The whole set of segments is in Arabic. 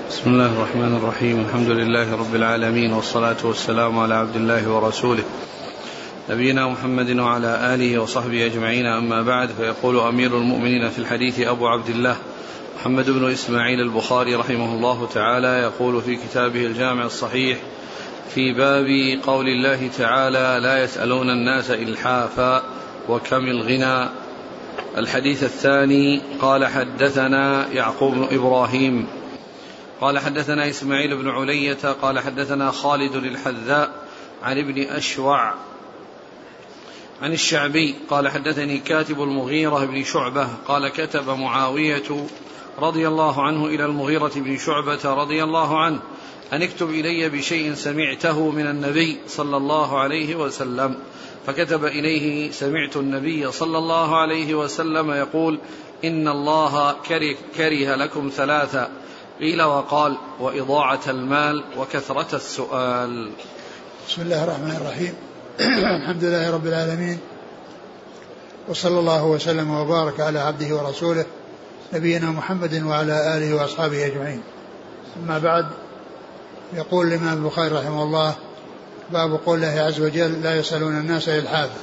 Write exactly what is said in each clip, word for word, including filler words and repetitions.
بسم الله الرحمن الرحيم. الحمد لله رب العالمين، والصلاة والسلام على عبد الله ورسوله نبينا محمد وعلى آله وصحبه أجمعين، أما بعد. فيقول أمير المؤمنين في الحديث أبو عبد الله محمد بن إسماعيل البخاري رحمه الله تعالى، يقول في كتابه الجامع الصحيح في باب قول الله تعالى: لا يسألون الناس إلحافا وكم الغنى. الحديث الثاني: قال حدثنا يعقوب بن إبراهيم قال حدثنا إسماعيل بن علية قال حدثنا خالد الحذاء عن ابن أشوع عن الشعبي قال حدثني كاتب المغيرة بن شعبة قال كتب معاوية رضي الله عنه إلى المغيرة بن شعبة رضي الله عنه أن اكتب إلي بشيء سمعته من النبي صلى الله عليه وسلم، فكتب إليه: سمعت النبي صلى الله عليه وسلم يقول: إن الله كره, كره لكم ثلاثة، قيل وقال: وإضاعة المال وكثرة السؤال. بسم الله الرحمن الرحيم. الحمد لله رب العالمين، وصلى الله وسلم وبارك على عبده ورسوله نبينا محمد وعلى آله وأصحابه أجمعين. أما بعد، يقول الإمام البخاري رحمه الله: باب قول الله عز وجل: لا يسألون الناس إلحافا.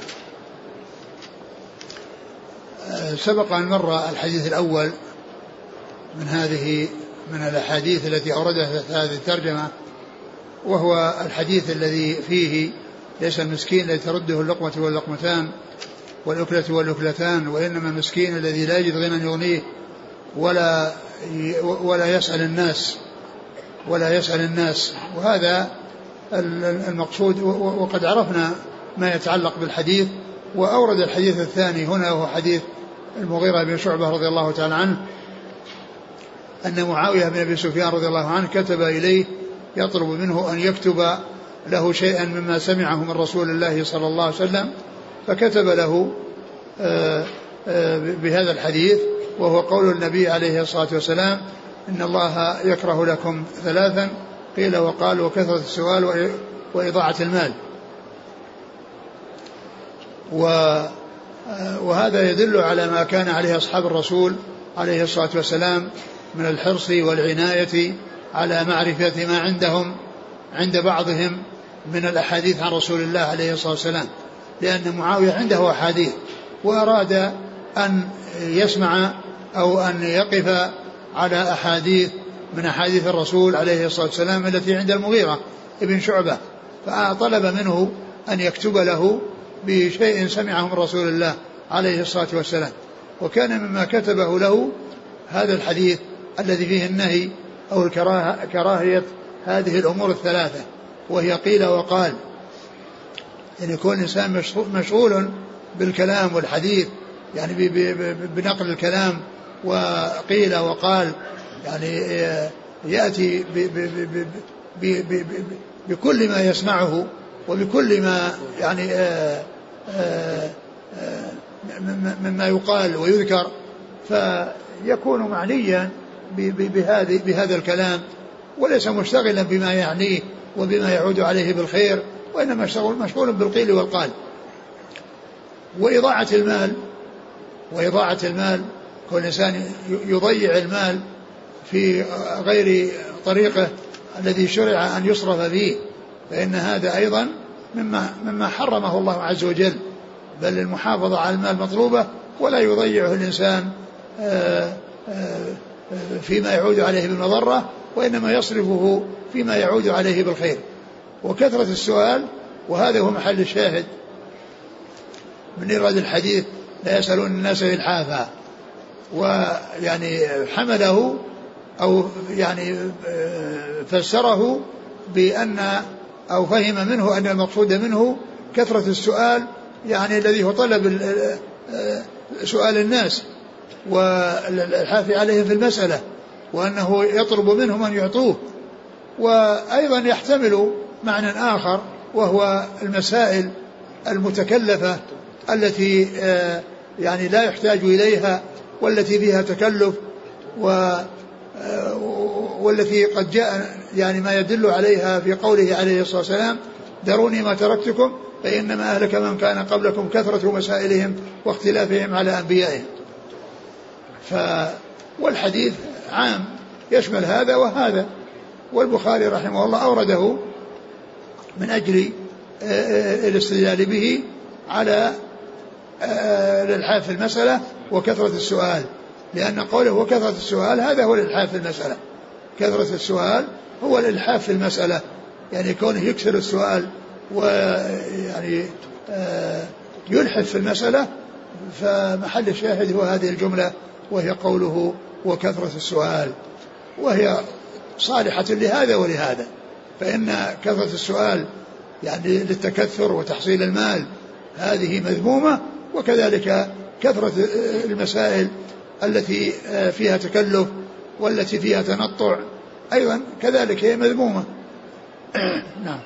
سبق أن مر الحديث الأول من هذه من الأحاديث التي أوردها في هذه الترجمة، وهو الحديث الذي فيه: ليس المسكين الذي ترده اللقمة واللقمتان والأكلة والأكلتان، وإنما المسكين الذي لا يجد غنى يغنيه ولا ولا يسأل الناس ولا يسأل الناس وهذا المقصود. وقد عرفنا ما يتعلق بالحديث، وأورد الحديث الثاني هنا، وهو حديث المغيرة بن شعبة رضي الله تعالى عنه أن معاوية بن أبي سفيان رضي الله عنه كتب إليه يطلب منه أن يكتب له شيئا مما سمعه من رسول الله صلى الله عليه وسلم، فكتب له بهذا الحديث، وهو قول النبي عليه الصلاة والسلام: إن الله يكره لكم ثلاثا، قيل وقال: وكثرة السؤال وإضاعة المال. وهذا يدل على ما كان عليه أصحاب الرسول عليه الصلاة والسلام من الحرص والعناية على معرفة ما عندهم عند بعضهم من الأحاديث عن رسول الله عليه الصلاة والسلام، لأن معاوية عنده أحاديث وأراد أن يسمع أو أن يقف على أحاديث من أحاديث الرسول عليه الصلاة والسلام التي عند المغيرة ابن شعبة، فطلب منه أن يكتب له بشيء سمعه من رسول الله عليه الصلاة والسلام. وكان مما كتبه له هذا الحديث الذي فيه النهي أو الكراهية هذه الأمور الثلاثة، وهي قيل وقال، أن يكون الإنسان مشغول بالكلام والحديث، يعني بنقل الكلام، وقيل وقال يعني يأتي بكل ما يسمعه وبكل ما يعني مما يقال ويذكر، فيكون معنيا بهذا الكلام، وليس مشتغلا بما يعنيه وبما يعود عليه بالخير، وإنما مشغول بالقيل والقال. وإضاعة المال وإضاعة المال كل إنسان يضيع المال في غير طريقه الذي شرع أن يصرف فيه، فإن هذا أيضا مما, مما حرمه الله عز وجل، بل المحافظة على المال مطلوبة، ولا يضيعه الإنسان فيما يعود عليه بالمضرة، وإنما يصرفه فيما يعود عليه بالخير. وكثرة السؤال، وهذا هو محل الشاهد من إيراد الحديث: لا يسألون الناس إلحافا. ويعني حمله أو يعني فسره بأن أو فهم منه أن المقصود منه كثرة السؤال، يعني الذي هو طلب سؤال الناس والحاف عليهم في المسألة، وأنه يطلب منهم أن يعطوه. وأيضا يحتمل معنى آخر، وهو المسائل المتكلفة التي يعني لا يحتاج إليها، والتي فيها تكلف، والتي قد جاء يعني ما يدل عليها في قوله عليه الصلاة والسلام: دروني ما تركتكم فإنما أهلك من كان قبلكم كثرة مسائلهم واختلافهم على أنبيائهم. ف والحديث عام يشمل هذا وهذا. والبخاري رحمه الله أورده من أجل الاستدلال به على الإلحاف في المسألة وكثرة السؤال، لأن قوله وكثرة السؤال هذا هو الإلحاف في المسألة. كثرة السؤال هو الإلحاف في المسألة، يعني كونه يكثر السؤال ويعني يلحف في المسألة. فمحل الشاهد هو هذه الجملة، وهي قوله وكثرة السؤال، وهي صالحة لهذا ولهذا. فإن كثرة السؤال يعني للتكثر وتحصيل المال هذه مذمومة، وكذلك كثرة المسائل التي فيها تكلف والتي فيها تنطع أيضا كذلك هي مذمومة. نعم.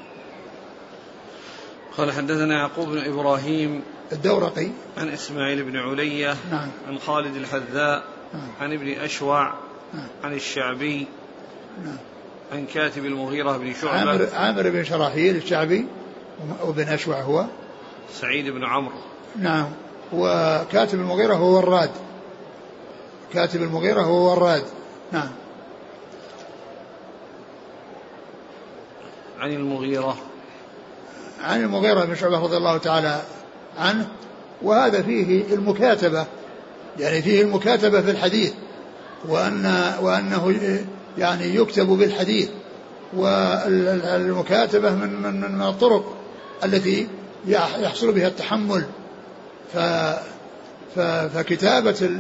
قال حدثنا يعقوب بن إبراهيم الدورقي عن إسماعيل بن علية نعم. عن خالد الحذاء نعم. عن ابن أشوع نعم. عن الشعبي نعم. عن كاتب المغيرة بن شعبة عامر, عامر بن شراحيل الشعبي، وابن أشوع هو سعيد بن عمرو نعم. وكاتب المغيرة هو وراد، كاتب المغيرة هو وراد نعم. عن المغيرة عن المغيرة بن شعبة رضي الله تعالى عنه. وهذا فيه المكاتبة، يعني فيه المكاتبة في الحديث، وأن وأنه يعني يكتب بالحديث. والمكاتبة من من من الطرق التي يحصل بها التحمل. فكتابة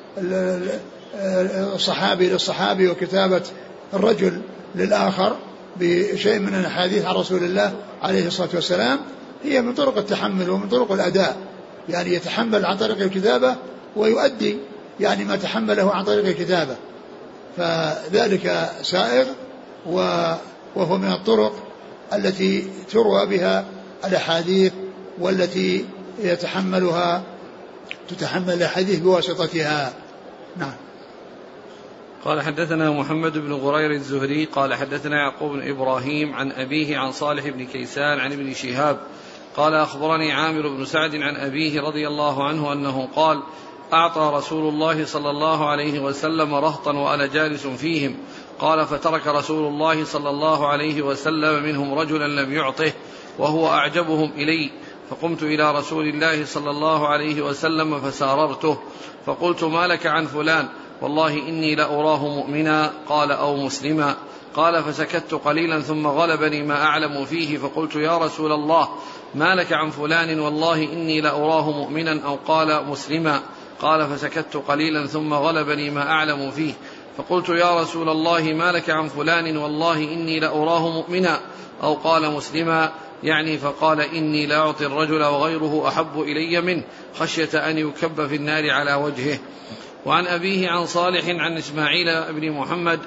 الصحابي للصحابي وكتابة الرجل للآخر بشيء من الحديث عن رسول الله عليه الصلاة والسلام هي من طرق التحمل ومن طرق الأداء، يعني يتحمل عن طريق الكتابة ويؤدي يعني ما تحمله عن طريق الكتابة، فذلك سائغ وهو من الطرق التي تروى بها الأحاديث والتي يتحملها تتحمل الحديث بواسطتها. نعم. قال حدثنا محمد بن غرير الزهري قال حدثنا يعقوب بن إبراهيم عن أبيه عن صالح بن كيسان عن ابن شهاب قال أخبرني عامر بن سعد عن أبيه رضي الله عنه أنه قال أعطى رسول الله صلى الله عليه وسلم رهطا وأنا جالس فيهم، قال فترك رسول الله صلى الله عليه وسلم منهم رجلا لم يعطه وهو أعجبهم إلي، فقمت إلى رسول الله صلى الله عليه وسلم فساررته فقلت ما لك عن فلان؟ والله إني لأراه مؤمنا، قال أو مسلما. قال فسكت قليلا ثم غلبني ما أعلم فيه فقلت يا رسول الله ما لك عن فلان؟ والله إني لأراه مؤمنا، أو قال مسلما. قال فسكت قليلا ثم غلبني ما أعلم فيه فقلت يا رسول الله ما لك عن فلان؟ والله إني لأراه مؤمنا، أو قال مسلما، يعني فقال إني لا أعطي الرجل وغيره أحب إلي منه خشية أن يكب في النار على وجهه. وعن أبيه عن صالح عن إسماعيل بن محمد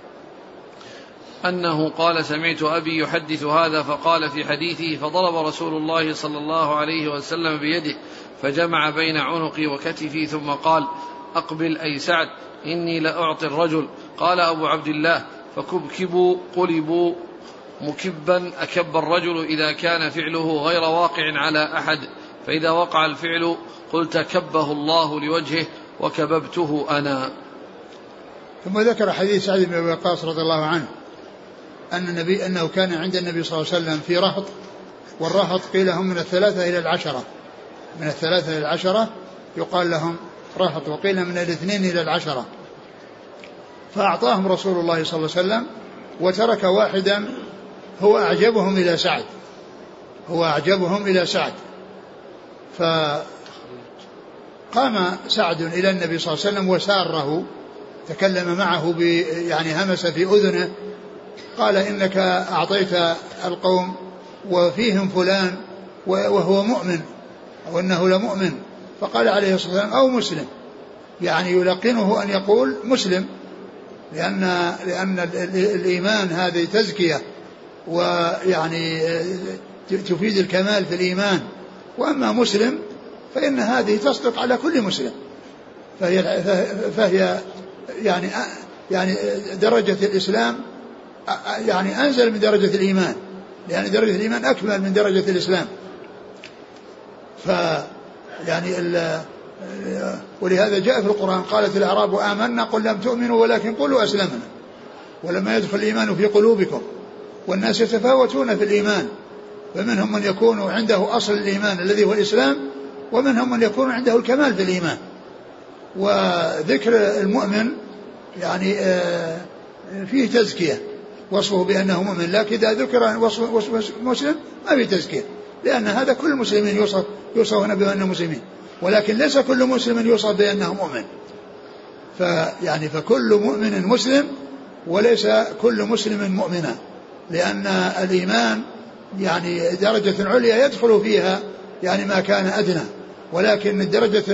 أنه قال سمعت أبي يحدث هذا فقال في حديثه فضرب رسول الله صلى الله عليه وسلم بيده فجمع بين عنقي وكتفي ثم قال أقبل أي سعد إني لأعطي الرجل. قال أبو عبد الله فكبكبوا قلبوا مكبا أكب الرجل إذا كان فعله غير واقع على أحد، فإذا وقع الفعل قلت كبه الله لوجهه وكببته أنا. ثم ذكر حديث سعد بن أبي وقاص رضي الله عنه أن النبي أنه كان عند النبي صلى الله عليه وسلم في رهط، والرهط قيل هم من الثلاثة إلى العشرة، من الثلاثة إلى العشرة يقال لهم رهط، وقيل من الاثنين إلى العشرة. فأعطاهم رسول الله صلى الله عليه وسلم وترك واحدا هو أعجبهم إلى سعد، هو أعجبهم إلى سعد. فقام سعد إلى النبي صلى الله عليه وسلم وساره، تكلم معه يعني همس في أذنه، قال إنك أعطيت القوم وفيهم فلان وهو مؤمن أو أنه لمؤمن، فقال عليه الصلاة والسلام أو مسلم، يعني يلقنه أن يقول مسلم، لأن, لأن الإيمان هذه تزكية ويعني تفيد الكمال في الإيمان، وأما مسلم فإن هذه تصدق على كل مسلم، فهي, فهي يعني يعني درجة الإسلام يعني أنزل من درجة الإيمان، لأن درجة الإيمان أكمل من درجة الإسلام. ف يعني ولهذا جاء في القرآن قالت الأعراب آمنا قل لم تؤمنوا ولكن قولوا أسلمنا، ولما يدخل الإيمان في قلوبكم. والناس يتفاوتون في الإيمان، فمنهم من يكون عنده أصل الإيمان الذي هو الإسلام، ومنهم من يكون عنده الكمال في الإيمان. وذكر المؤمن يعني فيه تزكية، وصفه بأنه مؤمن، لكن إذا ذكر وصف, وصف مسلم ما فيه تزكية، لأن هذا كل المسلمين يوصف يوصفون بأنهم مسلمين، ولكن ليس كل مسلم يوصف بأنه مؤمن. فيعني فكل مؤمن مسلم وليس كل مسلم مؤمنا، لأن الإيمان يعني درجة عليا يدخل فيها يعني ما كان أدنى، ولكن الدرجة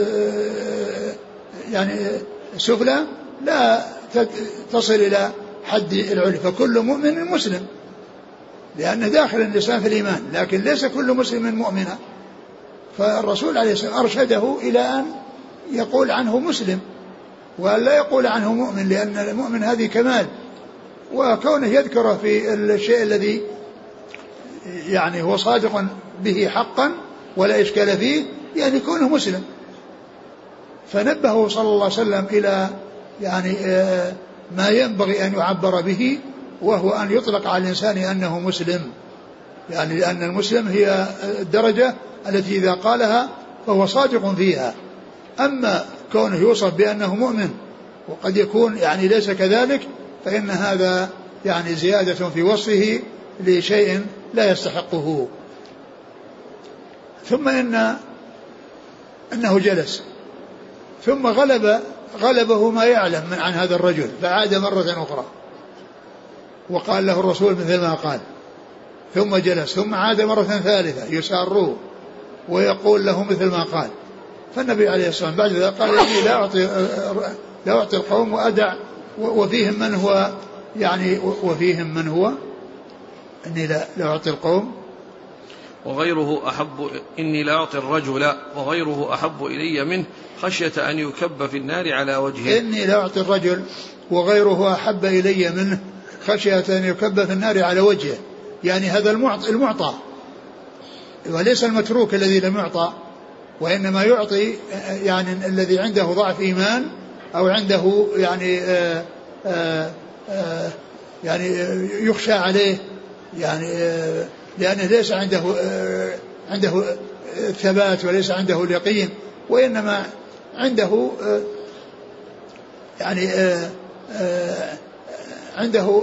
يعني سفلى لا تصل إلى حد العلي. فكل مؤمن مسلم لأنه داخل الإنسان في الإيمان، لكن ليس كل مسلم مؤمنا. فالرسول عليه الصلاة والسلام أرشده إلى أن يقول عنه مسلم ولا يقول عنه مؤمن، لأن المؤمن هذه كمال، وكونه يذكره في الشيء الذي يعني هو صادق به حقا ولا إشكال فيه يعني كونه مسلم. فنبهه صلى الله عليه وسلم إلى يعني ما ينبغي أن يعبر به، وهو أن يطلق على الإنسان أنه مسلم، يعني لأن المسلم هي الدرجة التي إذا قالها فهو صادق فيها. أما كونه يوصف بأنه مؤمن وقد يكون يعني ليس كذلك، فإن هذا يعني زيادة في وصفه لشيء لا يستحقه. ثم إن أنه جلس، ثم غلب غلبه ما يعلم من عن هذا الرجل، فعاد مرة أخرى وقال له الرسول مثل ما قال، ثم جلس، ثم عاد مرة ثالثة يساره ويقول له مثل ما قال. فالنبي عليه الصلاة والسلام بعد ذلك قال إني لا أعطي لا أعطي القوم وأدع وفيهم من هو يعني وفيهم من هو إني لا, لا أعطي القوم وغيره أحب إني لا أعطي الرجل وغيره أحب إلي منه خشية أن يكب في النار على وجهه. إني لا أعطي الرجل وغيره أحب إلي منه خشية أن يكب في النار على وجهه، يعني هذا المعطى, المعطى وليس المتروك الذي لم يعطى، وإنما يعطي يعني الذي عنده ضعف إيمان أو عنده يعني آآ آآ يعني يخشى عليه، يعني لأنه ليس عنده عنده ثبات وليس عنده اليقين، وإنما عنده يعني عنده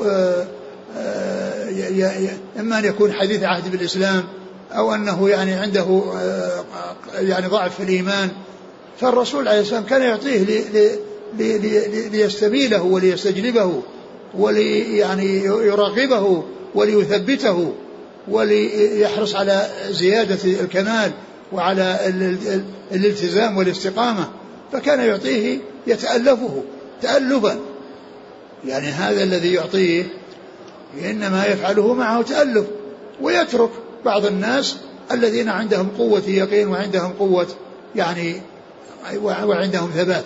إما أن يكون حديث عهد بالإسلام أو أنه يعني عنده يعني ضعف في الإيمان. فالرسول عليه السلام كان يعطيه لي لي لي ليستبيله وليستجلبه ولي يعني يراقبه وليثبته وليحرص على زيادة الكمال وعلى الالتزام والاستقامة، فكان يعطيه يتألفه تألفا، يعني هذا الذي يعطيه إنما يفعله معه تألف، ويترك بعض الناس الذين عندهم قوة يقين وعندهم قوة يعني وعندهم ثبات.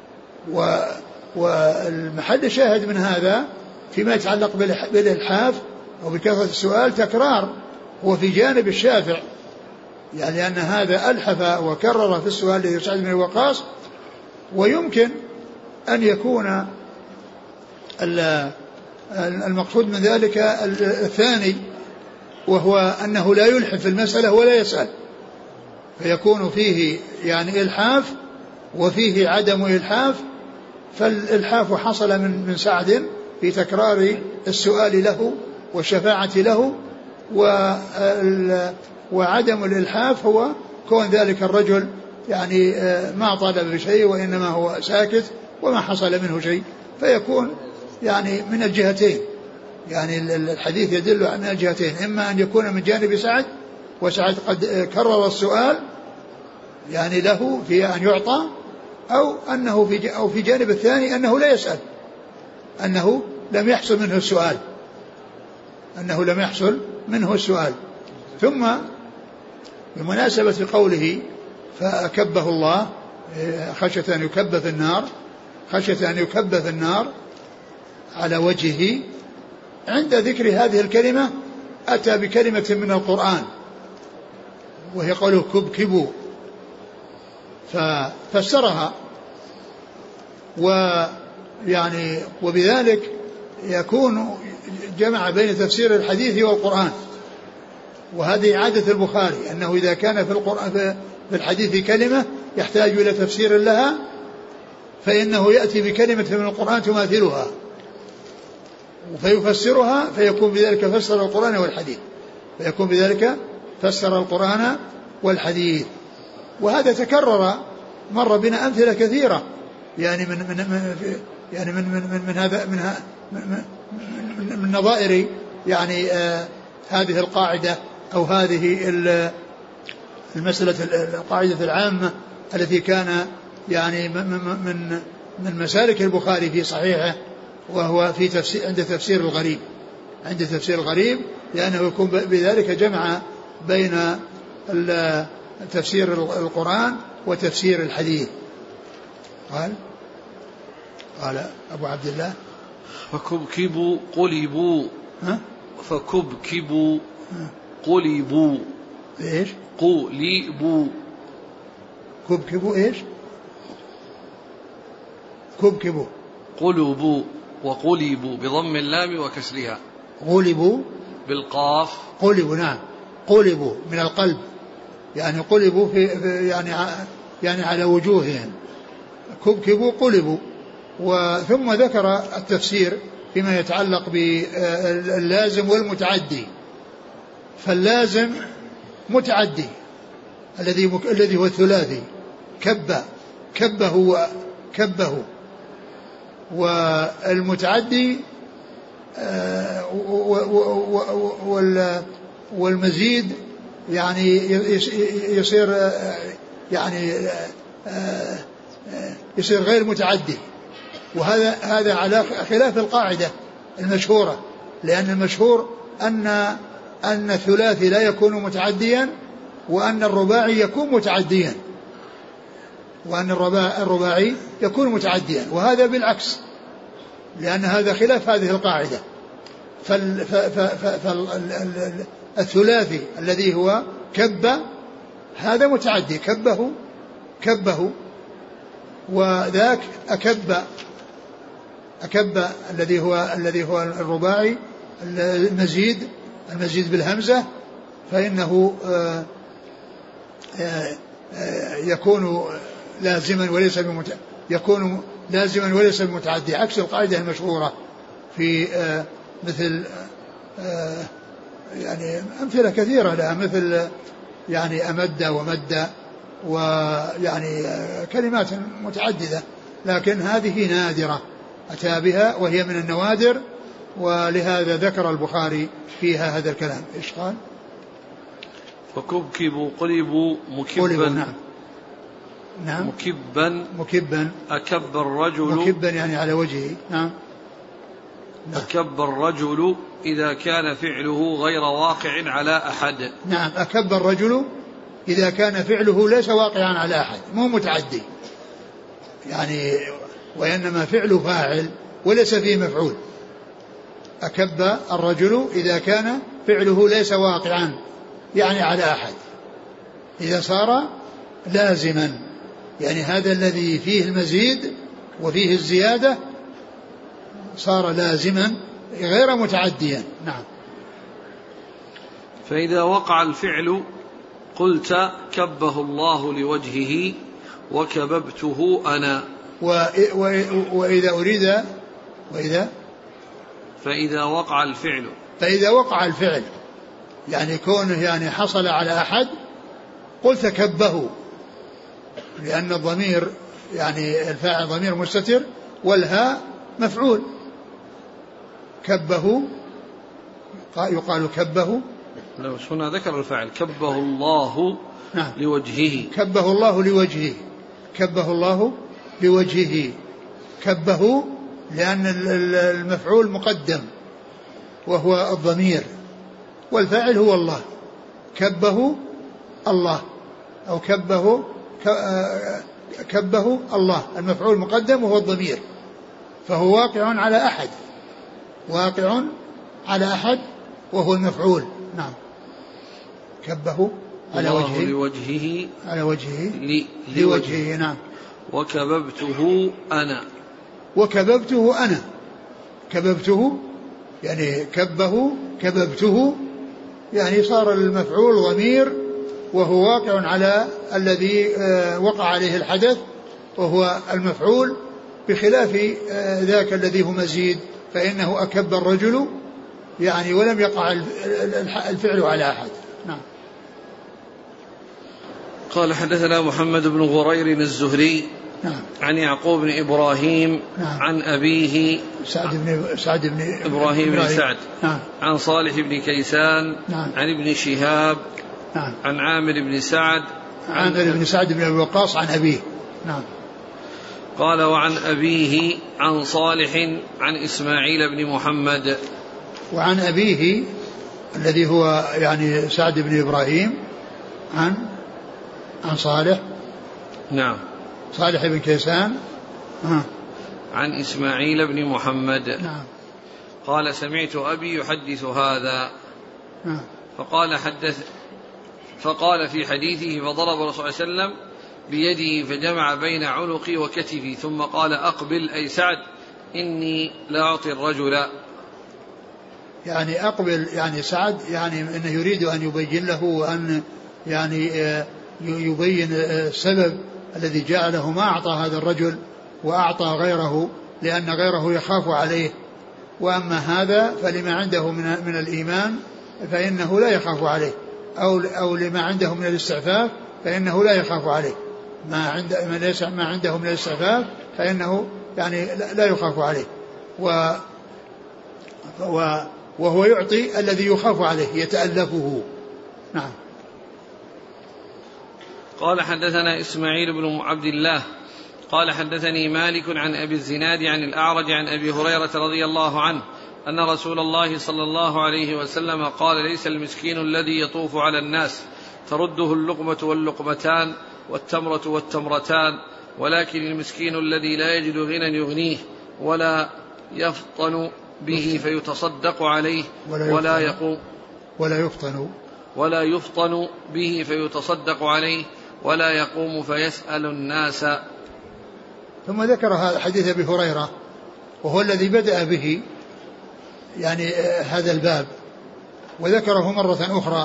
والمحل الشاهد من هذا فيما يتعلق بالإلحاف وبكثرة السؤال تكرار هو في جانب الشافع، يعني لأن هذا ألحف وكرر في السؤال الذي سعد بن وقاص. ويمكن أن يكون المقصود من ذلك الثاني، وهو أنه لا يلحف في المسألة ولا يسأل، فيكون فيه يعني إلحاف وفيه عدم إلحاف. فالإلحاف حصل من من سعد في تكرار السؤال له والشفاعة له، وعدم الإلحاف هو كون ذلك الرجل يعني ما طالب بشيء وإنما هو ساكت وما حصل منه شيء، فيكون يعني من الجهتين، يعني الحديث يدل على الجهتين، إما أن يكون من جانب سعد وسعد قد كرر السؤال يعني له في أن يعطى، أو أنه في أو في جانب الثاني أنه لا يسأل، أنه لم يحصل منه السؤال أنه لم يحصل منه السؤال. ثم بمناسبة قوله فأكبه الله خشية أن يكب في النار خشية أن يكب في النار على وجهه، عند ذكر هذه الكلمة أتى بكلمة من القرآن وهي قوله كبكبوا، ففسرها ويعني وبذلك يكون جمع بين تفسير الحديث والقرآن، وهذه عادة البخاري أنه إذا كان في القرآن في الحديث كلمة يحتاج إلى تفسير لها فإنه يأتي بكلمة من القرآن تماثلها فيفسرها، فيكون بذلك فسر القرآن والحديث فيكون بذلك فسر القرآن والحديث. وهذا تكرر، مر بنا أمثلة كثيرة يعني من من من يعني من من من, من هذا من, من, من, من نظائر يعني آه هذه القاعدة أو هذه المسألة القاعدة العامة التي كان يعني من من من مسالك البخاري في صحيحه، وهو في تفسير عند تفسير الغريب عند تفسير الغريب لأنه يكون بذلك جمع بين تفسير القرآن وتفسير الحديث. قال قال أبو عبد الله فكبكبوا قلبوا ها فكبكبوا قلبوا ايش قلبوا كبكبوا ايش كبكبوا قلبوا وقلبوا بضم اللام وكسرها، غلبوا بالقاف قلبوا نعم قلبوا من القلب يعني قلبوا في يعني يعني على وجوههم كبكبوا قلبوا. وثم ذكر التفسير فيما يتعلق باللازم والمتعدي. فاللازم متعدي الذي الذي هو الثلاثي كب كبه وكبه، والمتعدي والمزيد يعني يصير يعني يصير غير متعدي. وهذا هذا على خلاف القاعدة المشهورة، لأن المشهور أن أن الثلاثي لا يكون متعديا وأن الرباعي يكون متعديا وأن الرباعي يكون متعديا، وهذا بالعكس لأن هذا خلاف هذه القاعدة. فالثلاثي الذي هو كب هذا متعدي كبه كبه، وذاك أكب أكب الذي هو الذي هو الرباعي المزيد المزيد بالهمزة فإنه يكون لازما وليس بمت... يكون لازما وليس بمتعدي، عكس القاعدة المشهورة في مثل يعني أمثلة كثيرة لها مثل يعني أمد ومد ويعني كلمات متعددة، لكن هذه نادرة أتى بها وهي من النوادر، ولهذا ذكر البخاري فيها هذا الكلام. إيش قال؟ فكبكبوا قلبوا مكبا نعم نعم مكبا مكبا أكب الرجل مكبا يعني على وجهه نعم. نعم أكب الرجل إذا كان فعله غير واقع على أحد. نعم أكب الرجل إذا كان فعله ليس واقعا على أحد، مو متعدي يعني، وإنما فعله فاعل وليس فيه مفعول. أكب الرجل إذا كان فعله ليس واقعا يعني على أحد، إذا صار لازما يعني هذا الذي فيه المزيد وفيه الزيادة صار لازما غير متعديا. نعم. فإذا وقع الفعل قلت كبه الله لوجهه وكببته أنا. وإذا أريد وإذا فإذا وقع الفعل فإذا وقع الفعل يعني كونه يعني حصل على أحد قلت كبه، لأن الضمير يعني الفاعل ضمير مستتر والهاء مفعول. كبه يقال كبه لو هنا ذكر الفاعل كبه الله نعم. لوجهه كبه الله لوجهه كبه الله لوجهه كبه لأن المفعول مقدم وهو الضمير والفاعل هو الله. كبه الله أو كبه كبه الله المفعول مقدم وهو الضمير، فهو واقع على أحد واقع على أحد وهو المفعول. نعم. كبه على وجهه لوجهه على وجهه لي لوجهه. نعم. وكببته أنا وكببته أنا كببته يعني كبه كببته، يعني صار المفعول ضمير وهو واقع على الذي وقع عليه الحدث وهو المفعول، بخلاف ذاك الذي هو مزيد فإنه أكب الرجل يعني ولم يقع الفعل على أحد. نعم. قال حدثنا محمد بن غرير الزهري نعم. عن يعقوب بن إبراهيم نعم. عن أبيه سعد بن سعد بن إبراهيم بن سعد نعم. عن صالح بن كيسان نعم. عن ابن شهاب نعم. عن عامر بن سعد عامر بن سعد بن أبي وقاص عن أبيه. نعم. قال وعن أبيه عن صالح عن إسماعيل بن محمد. وعن أبيه الذي هو يعني سعد بن إبراهيم عن عن صالح. نعم. صالح بن كيسان ها. عن إسماعيل بن محمد. نعم. قال سمعت أبي يحدث هذا. نعم. فقال حدث فقال في حديثه فضرب الرسول صلى الله عليه وسلم بيده فجمع بين عنقي وكتفي ثم قال أقبل أي سعد إني لا أعطي الرجل. يعني أقبل يعني سعد يعني أنه يريد أن يبين له وأن يعني يبين السبب الذي جعله ما أعطى هذا الرجل وأعطى غيره لأن غيره يخاف عليه، وأما هذا فلما عنده من من الإيمان فإنه لا يخاف عليه، أو أو لما عنده من الاستعفاف فإنه لا يخاف عليه، ما عند ما ليس ما عنده من الاستعفاف فإنه يعني لا يخاف عليه، و وهو يعطي الذي يخاف عليه يتألفه. نعم. قال حدثنا إسماعيل بن عبد الله قال حدثني مالك عن أبي الزناد عن الأعرج عن أبي هريرة رضي الله عنه أن رسول الله صلى الله عليه وسلم قال ليس المسكين الذي يطوف على الناس ترده اللقمة واللقمتان والتمرة والتمرتان، ولكن المسكين الذي لا يجد غنى يغنيه ولا يفطن به فيتصدق عليه ولا, ولا يقوم ولا يفطن ولا يفطن به فيتصدق عليه ولا يقوم فيسأل الناس. ثم ذكر هذا حديث أبي هريرة وهو الذي بدأ به يعني هذا الباب، وذكره مرة أخرى،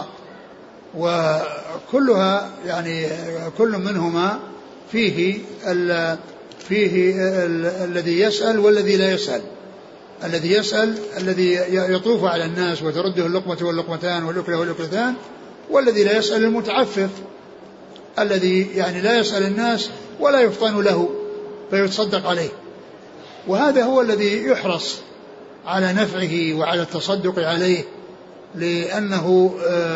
وكلها يعني كل منهما فيه ال فيه ال الذي يسأل والذي لا يسأل. الذي يسأل الذي يطوف على الناس وترده اللقمة واللقمتان والأكلة والأكلتان، والذي لا يسأل المتعفف الذي يعني لا يسأل الناس ولا يفطن له فيتصدق عليه، وهذا هو الذي يحرص على نفعه وعلى التصدق عليه لأنه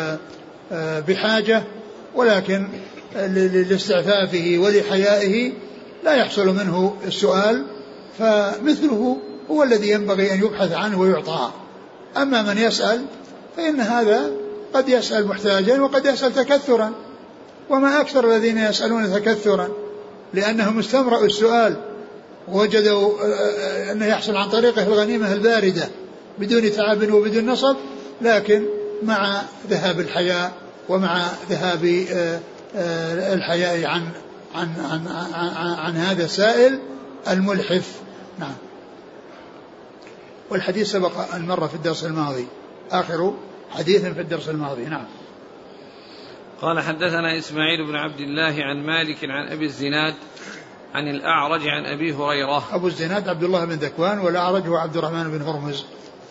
بحاجة، ولكن لاستعفافه ولحيائه لا يحصل منه السؤال، فمثله هو الذي ينبغي أن يبحث عنه ويعطى. أما من يسأل فإن هذا قد يسأل محتاجا وقد يسأل تكثرا، وما أكثر الذين يسألون تكثرا لأنهم استمرأوا السؤال ووجدوا أنه يحصل عن طريقه الغنيمة الباردة بدون تعب وبدون نصب، لكن مع ذهاب الحياء ومع ذهاب الحياء عن عن عن عن, عن هذا السائل الملحف. نعم. والحديث سبق المرة في الدرس الماضي، آخر حديث في الدرس الماضي. نعم. قال حدثنا إسماعيل بن عبد الله عن مالك عن أبي الزناد عن الأعرج عن أبي هريرة. أبو الزناد عبد الله بن ذكوان، والأعرج هو عبد الرحمن بن هرمز.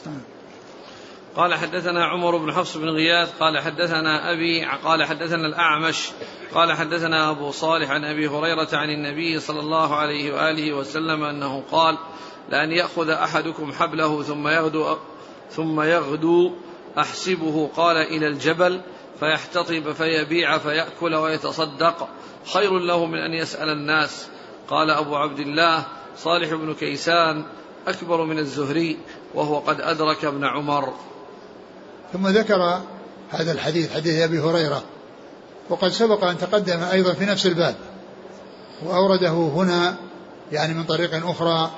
قال حدثنا عمر بن حفص بن غياث قال حدثنا أبي قال حدثنا الأعمش قال حدثنا أبو صالح عن أبي هريرة عن النبي صلى الله عليه وآله وسلم أنه قال لأن يأخذ أحدكم حبله ثم يغدو ثم يغدو أحسبه قال إلى الجبل فيحتطب فيبيع فيأكل ويتصدق خير له من أن يسأل الناس. قال أبو عبد الله صالح بن كيسان أكبر من الزهري وهو قد أدرك ابن عمر. ثم ذكر هذا الحديث حديث أبي هريرة، وقد سبق أن تقدم أيضا في نفس الباب، وأورده هنا يعني من طريق أخرى،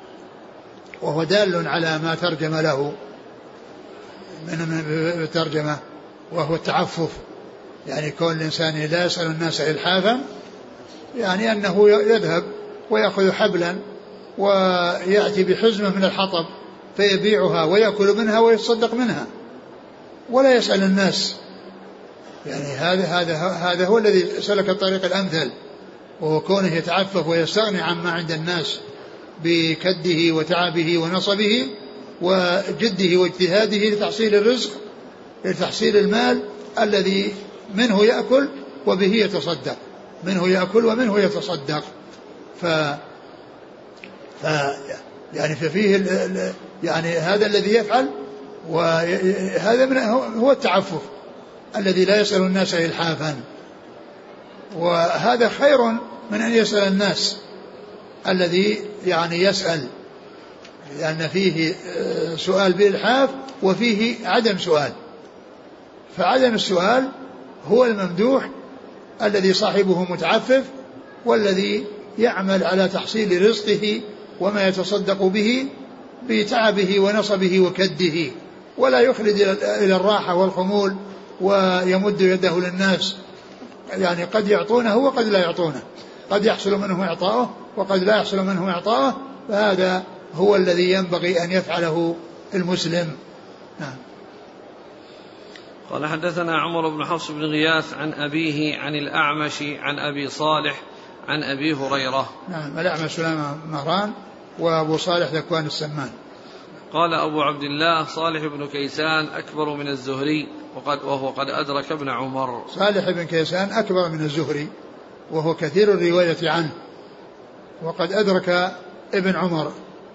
وهو دال على ما ترجم له من الترجمة، وهو التعفف، يعني كون الإنسان لا يسأل الناس إلحافا، يعني أنه يذهب ويأخذ حبلا ويأتي بحزمة من الحطب فيبيعها ويأكل منها ويتصدق منها ولا يسأل الناس. يعني هذا هذا هذا هو الذي سلك الطريق الأمثل، وهو كونه يتعفف ويستغني عما عند الناس بكده وتعبه ونصبه وجده واجتهاده لتحصيل الرزق، لتحصيل المال الذي منه يأكل وبه يتصدق، منه يأكل ومنه يتصدق. ف, ف يعني ففيه يعني هذا الذي يفعل، وهذا من هو التعفف الذي لا يسأل الناس إلحافا، وهذا خير من أن يسأل الناس الذي يعني يسأل، لأن فيه سؤال بإلحاف وفيه عدم سؤال. فعدم السؤال هو الممدوح الذي صاحبه متعفف، والذي يعمل على تحصيل رزقه وما يتصدق به بتعبه ونصبه وكده، ولا يخلد إلى الراحة والخمول ويمد يده للناس. يعني قد يعطونه وقد لا يعطونه، قد يحصل منه إعطاؤه وقد لا يحصل منه إعطاؤه، فهذا هو الذي ينبغي أن يفعله المسلم. نعم. قال حدثنا عمر بن حفص بن غياث عن أبيه عن الأعمش عن أبي صالح عن أبي هريرة. نعم. الأعمش سليمان مهران وأبو صالح ذكوان السمان. قال أبو عبد الله صالح بن كيسان أكبر من الزهري وقد وهو قد أدرك ابن عمر. صالح بن كيسان أكبر من الزهري وهو كثير الرواية عنه، وقد أدرك ابن عمر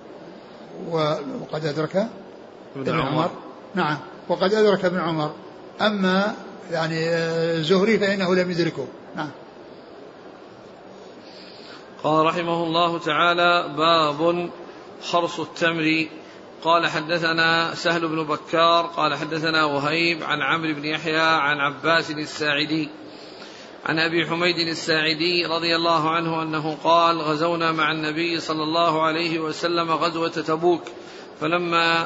وقد أدرك ابن, ابن عمر. عمر. نعم. وقد أدرك ابن عمر. أما يعني الزهري فإنه لم يدركه. نعم. قال رحمه الله تعالى: باب خرص التمر. قال حدثنا سهل بن بكار قال حدثنا وهيب عن عمرو بن يحيى عن عباس الساعدي عن أبي حميد الساعدي رضي الله عنه أنه قال: غزونا مع النبي صلى الله عليه وسلم غزوة تبوك، فلما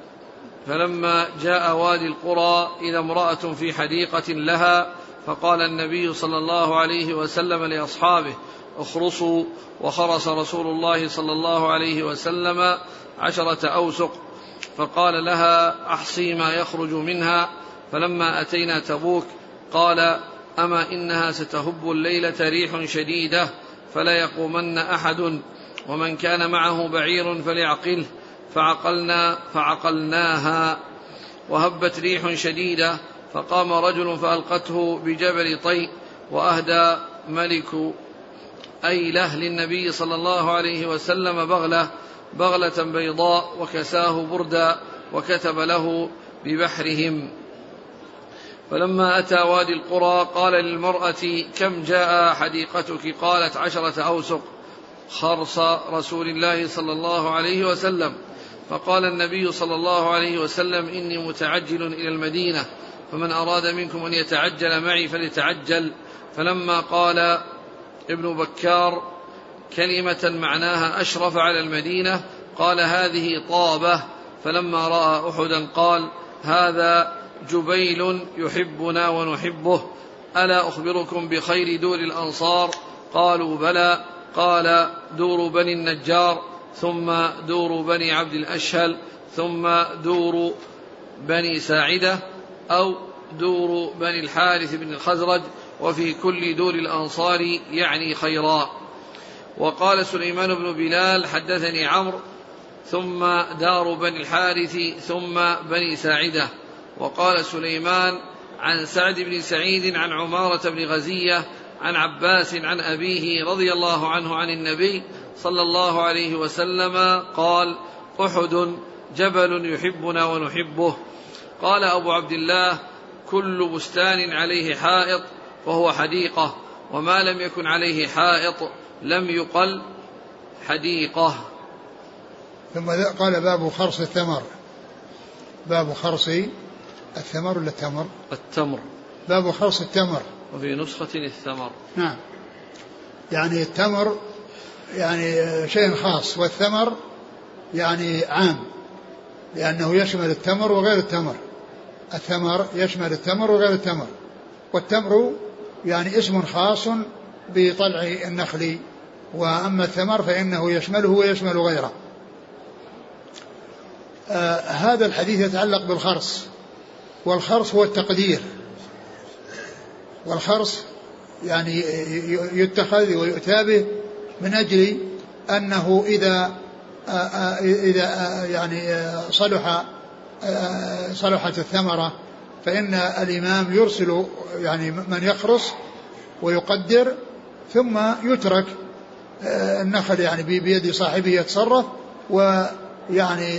فلما جاء وادي القرى إذا امرأة في حديقة لها، فقال النبي صلى الله عليه وسلم لأصحابه: اخرصوا. وخرس رسول الله صلى الله عليه وسلم عشرة أوسق، فقال لها: أحصي ما يخرج منها. فلما أتينا تبوك قال: أما إنها ستهب الليلة ريح شديدة فلا يقومن أحد، ومن كان معه بعير فليعقله. فعقلنا فعقلناها وهبت ريح شديدة، فقام رجل فألقته بجبل طي، وأهدى ملك أيله للنبي صلى الله عليه وسلم بغلة بغلة بيضاء، وكساه بردا، وكتب له ببحرهم. فلما أتى وادي القرى قال للمرأة: كم جاء حديقتك؟ قالت: عشرة أوسق خرص رسول الله صلى الله عليه وسلم. فقال النبي صلى الله عليه وسلم: إني متعجل إلى المدينة، فمن أراد منكم أن يتعجل معي فليتعجل. فلما قال ابن بكار كلمة معناها أشرف على المدينة قال: هذه طابة. فلما رأى أحدا قال: هذا جبيل يحبنا ونحبه، ألا أخبركم بخير دور الأنصار؟ قالوا: بلى. قال: دور بني النجار، ثم دور بني عبد الأشهل، ثم دور بني ساعدة، أو دور بني الحارث بن الخزرج، وفي كل دور الأنصار يعني خيرا. وقال سليمان بن بلال: حدثني عمرو، ثم دار بني الحارث، ثم بني ساعدة. وقال سليمان عن سعد بن سعيد عن عمارة بن غزية عن عباس عن أبيه رضي الله عنه عن النبي صلى الله عليه وسلم قال: أحد جبل يحبنا ونحبه. قال أبو عبد الله: كل بستان عليه حائط فهو حديقة، وما لم يكن عليه حائط لم يقل حديقة. ثم قال: باب خرص الثمر. باب خرص الثمر ولا التمر؟ التمر. باب خرص التمر. وفي نسخة الثمر. نعم. يعني التمر يعني شيء خاص، والثمر يعني عام، لأنه يشمل التمر وغير التمر. الثمر يشمل التمر وغير التمر، والتمر يعني اسم خاص بطلع النخل، وأما الثمر فإنه يشمله ويشمل غيره. آه هذا الحديث يتعلق بالخرص، والخرص هو التقدير، والخرص يعني يتخذ ويؤتى به من أجل أنه إذا آآ آآ إذا آآ يعني صلح صلحت الثمرة فإن الإمام يرسل يعني من يخرص ويقدر، ثم يترك النخل يعني بيد صاحبه يتصرف، ويعني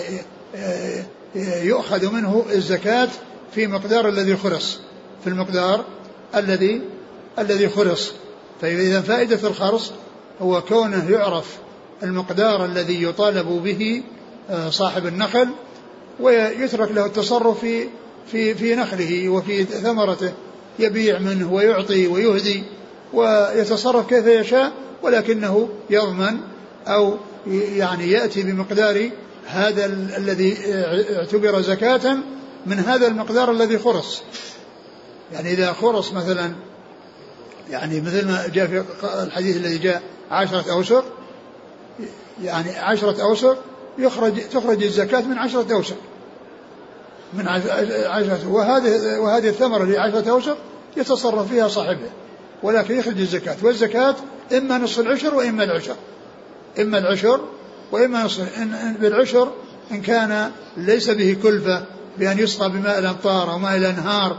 يؤخذ منه الزكاة في مقدار الذي خرص، في المقدار الذي الذي خرص. فإذا فائدة الخرص هو كونه يعرف المقدار الذي يطالب به صاحب النخل، ويترك له التصرف في في في نخله وفي ثمرته، يبيع منه ويعطي ويهدي ويتصرف كيف يشاء، ولكنه يضمن أو يعني يأتي بمقدار هذا الذي اعتبر زكاة من هذا المقدار الذي خرص. يعني إذا خرص مثلا، يعني مثل ما جاء في الحديث الذي جاء عشرة أوسق، يعني عشرة أوسق يخرج تخرج الزكاة من عشرة أوسق، من عشرة، وهذه وهذه الثمرة اللي عشرة أوسق يتصرف فيها صاحبه، ولكن يخرج الزكاة، والزكاة إما نصف العشر وإما العشر، إما العشر وإما نصف. إن بالعشر إن كان ليس به كلفة بأن يسقى بماء الأمطار أو ماء الأنهار،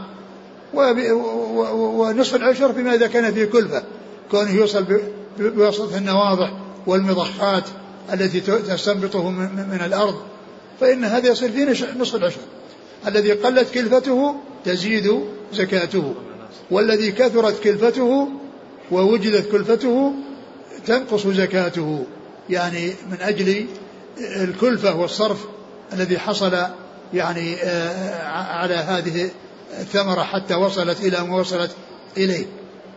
ونصف العشر فيما إذا كان فيه كلفة، كونه يوصل بواسطة النواضح والمضخات التي تستنبطه من الأرض، فإن هذا يصير فيه نصف العشر. الذي قلت كلفته تزيد زكاته، والذي كثرت كلفته ووجدت كلفته تنقص زكاته، يعني من أجل الكلفة والصرف الذي حصل يعني على هذه الثمرة حتى وصلت إلى ما وصلت إليه.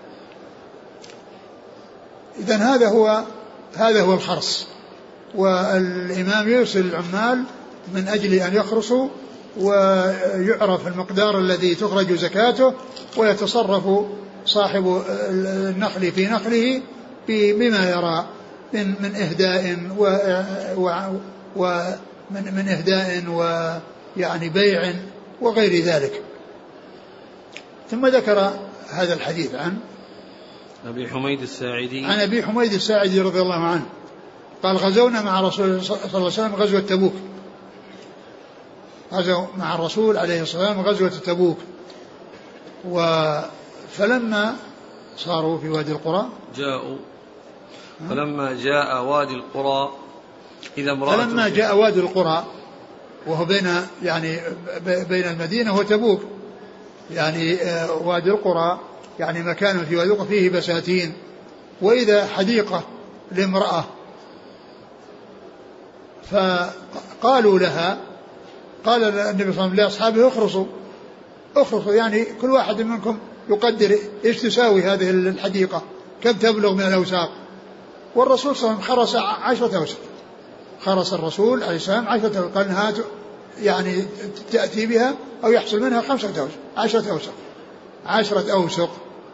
إذن هذا هو هذا هو الخرص. والإمام يرسل العمال من أجل أن يخرصوا، ويعرف المقدار الذي تخرج زكاته، ويتصرف صاحب النخل في نخله بما يرى من من إهداء ومن من إهداء ويعني بيع وغير ذلك. ثم ذكر هذا الحديث عن أبي حميد الساعدي عن أبي حميد الساعدي رضي الله عنه قال: غزونا مع رسول الله صلى الله عليه وسلم غزوة تبوك، غزوا مع الرسول عليه الصلاة والسلام غزوة تبوك، فلما صاروا في وادي القرى جاءوا فلما جاء وادي القرى إذا امرأة فلما جاء وادي القرى وهو بين يعني بين المدينة وتبوك، يعني وادي القرى يعني مكان في وادي القرى فيه بساتين، وإذا حديقة لامرأة، فقالوا لها، قال النبي صلى الله عليه وسلم لأصحابه: اخرصوا اخرصوا، يعني كل واحد منكم يقدر ايش تساوي هذه الحديقة، كم تبلغ من الأوساق. والرسول صلى الله عليه وسلم خرص عشرة أوسق، خرص الرسول عليه السلام عشرة أوسق، قال هات يعني تأتي بها أو يحصل منها خمسة أوسق، عشرة أوسق عشرة أوسق.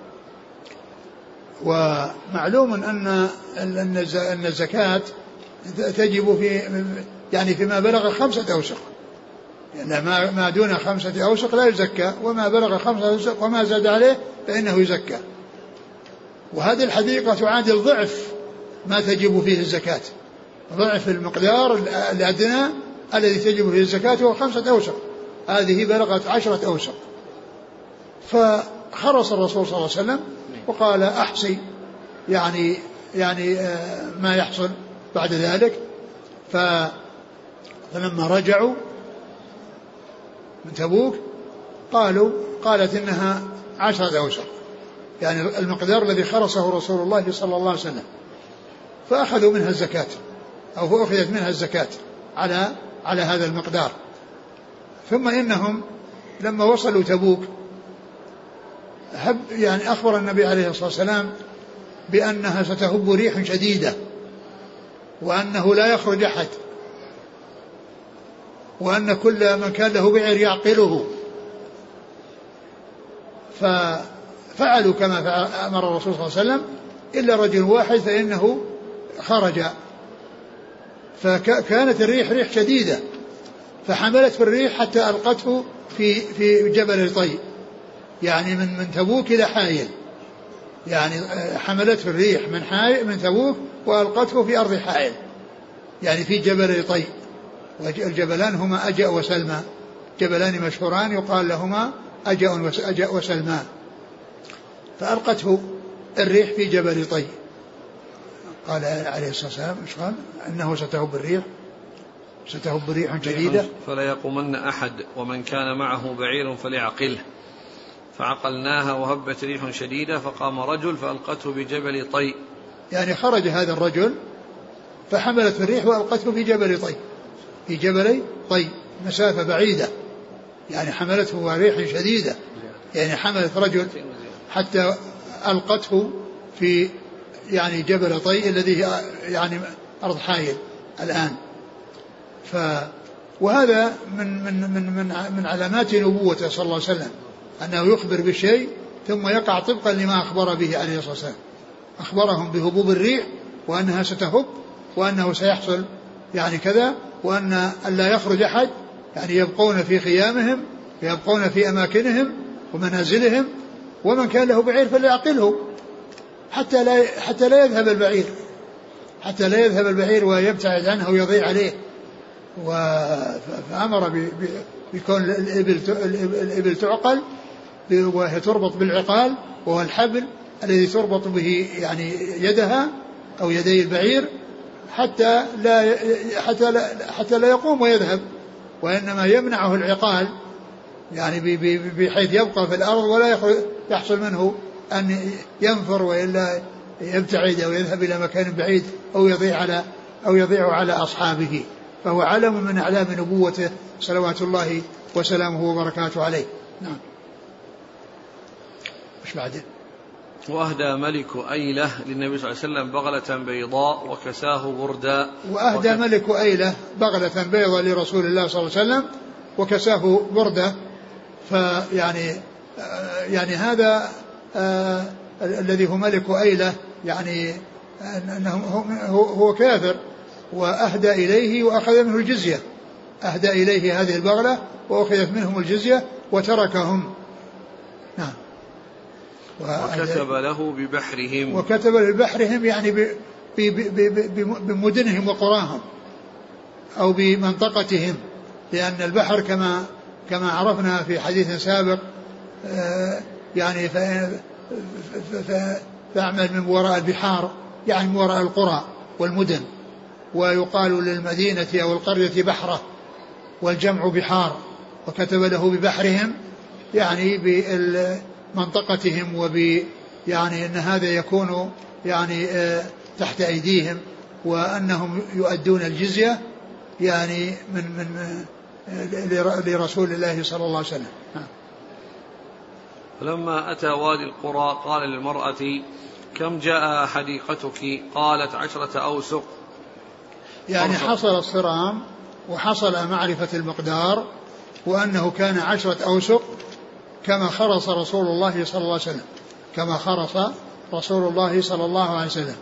ومعلوم أن أن الزكاة تجب في يعني فيما بلغ خمسة أوسق، يعني ما دون خمسة أوسق لا يزكى، وما بلغ خمسة أوسق وما زاد عليه فإنه يزكى. وهذه الحديقة تعادل ضعف ما تجب فيه الزكاة، ضعف المقدار الأدنى الذي تجب فيه الزكاة هو خمسة أوسق، هذه بلغت عشرة أوسق. فخرص الرسول صلى الله عليه وسلم وقال: أحصي يعني يعني ما يحصل بعد ذلك. فلما رجعوا من تبوك قالوا قالت إنها عشرة أوسق، يعني المقدار الذي خرصه رسول الله صلى الله عليه وسلم، فأخذوا منها الزكاة أو أخذت منها الزكاة على على هذا المقدار. ثم إنهم لما وصلوا تبوك هب يعني أخبر النبي عليه الصلاة والسلام بأنها ستهب ريح شديدة، وأنه لا يخرج أحد، وأن كل من كان له بعير يعقله. ففعلوا كما أمر الرسول صلى الله عليه وسلم إلا رجل واحد فإنه خرج، فكانت الريح ريح شديدة، فحملت في الريح حتى ألقته في في جبل طي، يعني من من تبوك إلى حائل، يعني حملت في الريح من حائل من تبوك وألقته في أرض حائل، يعني في جبل طي. والجبلان هما أجأ وسلمى، جبلان مشهوران يقال لهما أجأ وسلمى. فألقته الريح في جبل طي. قال عليه الصلاة والسلام ايش قال؟ انه ستهب الريح ستهب ريح شديدة فلا يقومن أحد ومن كان معه بعير فليعقله، فعقلناها وهبت ريح شديدة فقام رجل فألقته بجبل طي. يعني خرج هذا الرجل فحملت الريح وألقته في جبل طي، في جبل طي مسافة بعيدة، يعني حملته ريح شديدة، يعني حملت رجل حتى ألقته في يعني جبل طي الذي يعني أرض حائل الآن. ف وهذا من من من من من علامات نبوته صلى الله عليه وسلم، أنه يخبر بالشيء ثم يقع طبقا لما أخبر به عليه الصلاة والسلام. أخبرهم بهبوب الريح وأنها ستهب وأنه سيحصل يعني كذا، وأن لا يخرج أحد، يعني يبقون في خيامهم يبقون في أماكنهم ومنازلهم، ومن كان له بعير فليعقله حتى لا حتى لا يذهب البعير حتى لا يذهب البعير ويبتعد عنه ويضيع عليه. فأمر بكون الإبل الإبل تعقل وهي تربط بالعقال، وهو الحبل الذي تربط به يعني يدها أو يدي البعير حتى لا حتى لا حتى لا يقوم ويذهب، وإنما يمنعه العقال يعني بحيث يبقى في الأرض ولا يحصل منه أن ينفر وإلا يبتعد أو يذهب إلى مكان بعيد أو يضيع على أو يضيع على أصحابه. فهو علم من أعلام نبوته صلوات الله وسلامه وبركاته عليه. نعم. مش بعدين. وأهدى ملك أيلة للنبي صلى الله عليه وسلم بغلة بيضاء وكساه بردا. وأهدى وك... ملك أيلة بغلة بيضاء لرسول الله صلى الله عليه وسلم وكساه بردا. فيعني يعني هذا آه الذي هو ملك أيلة يعني أنه هو, هو كافر، وأهدى إليه وأخذ منه الجزية، أهدى إليه هذه البغلة وأخذت منهم الجزية وتركهم. نعم. وكتب له ببحرهم وكتب ببحرهم يعني بمدنهم وقراهم أو بمنطقتهم، لأن البحر كما كما عرفنا في حديث سابق يعني فأعمل من وراء البحار، يعني من وراء القرى والمدن، ويقال للمدينة أو القرية بحرة والجمع بحار. وكتب له ببحرهم يعني بمنطقتهم وب يعني أن هذا يكون يعني تحت أيديهم، وأنهم يؤدون الجزية يعني من من لرسول الله صلى الله عليه وسلم. فلما أتى وادي القرى قال للمرأة كم جاء حديقتك؟ قالت عشرة أوسق. يعني حصل الصرام وحصل معرفة المقدار، وأنه كان عشرة أوسق كما خرص رسول الله صلى الله عليه وسلم كما خرص رسول الله صلى الله عليه وسلم.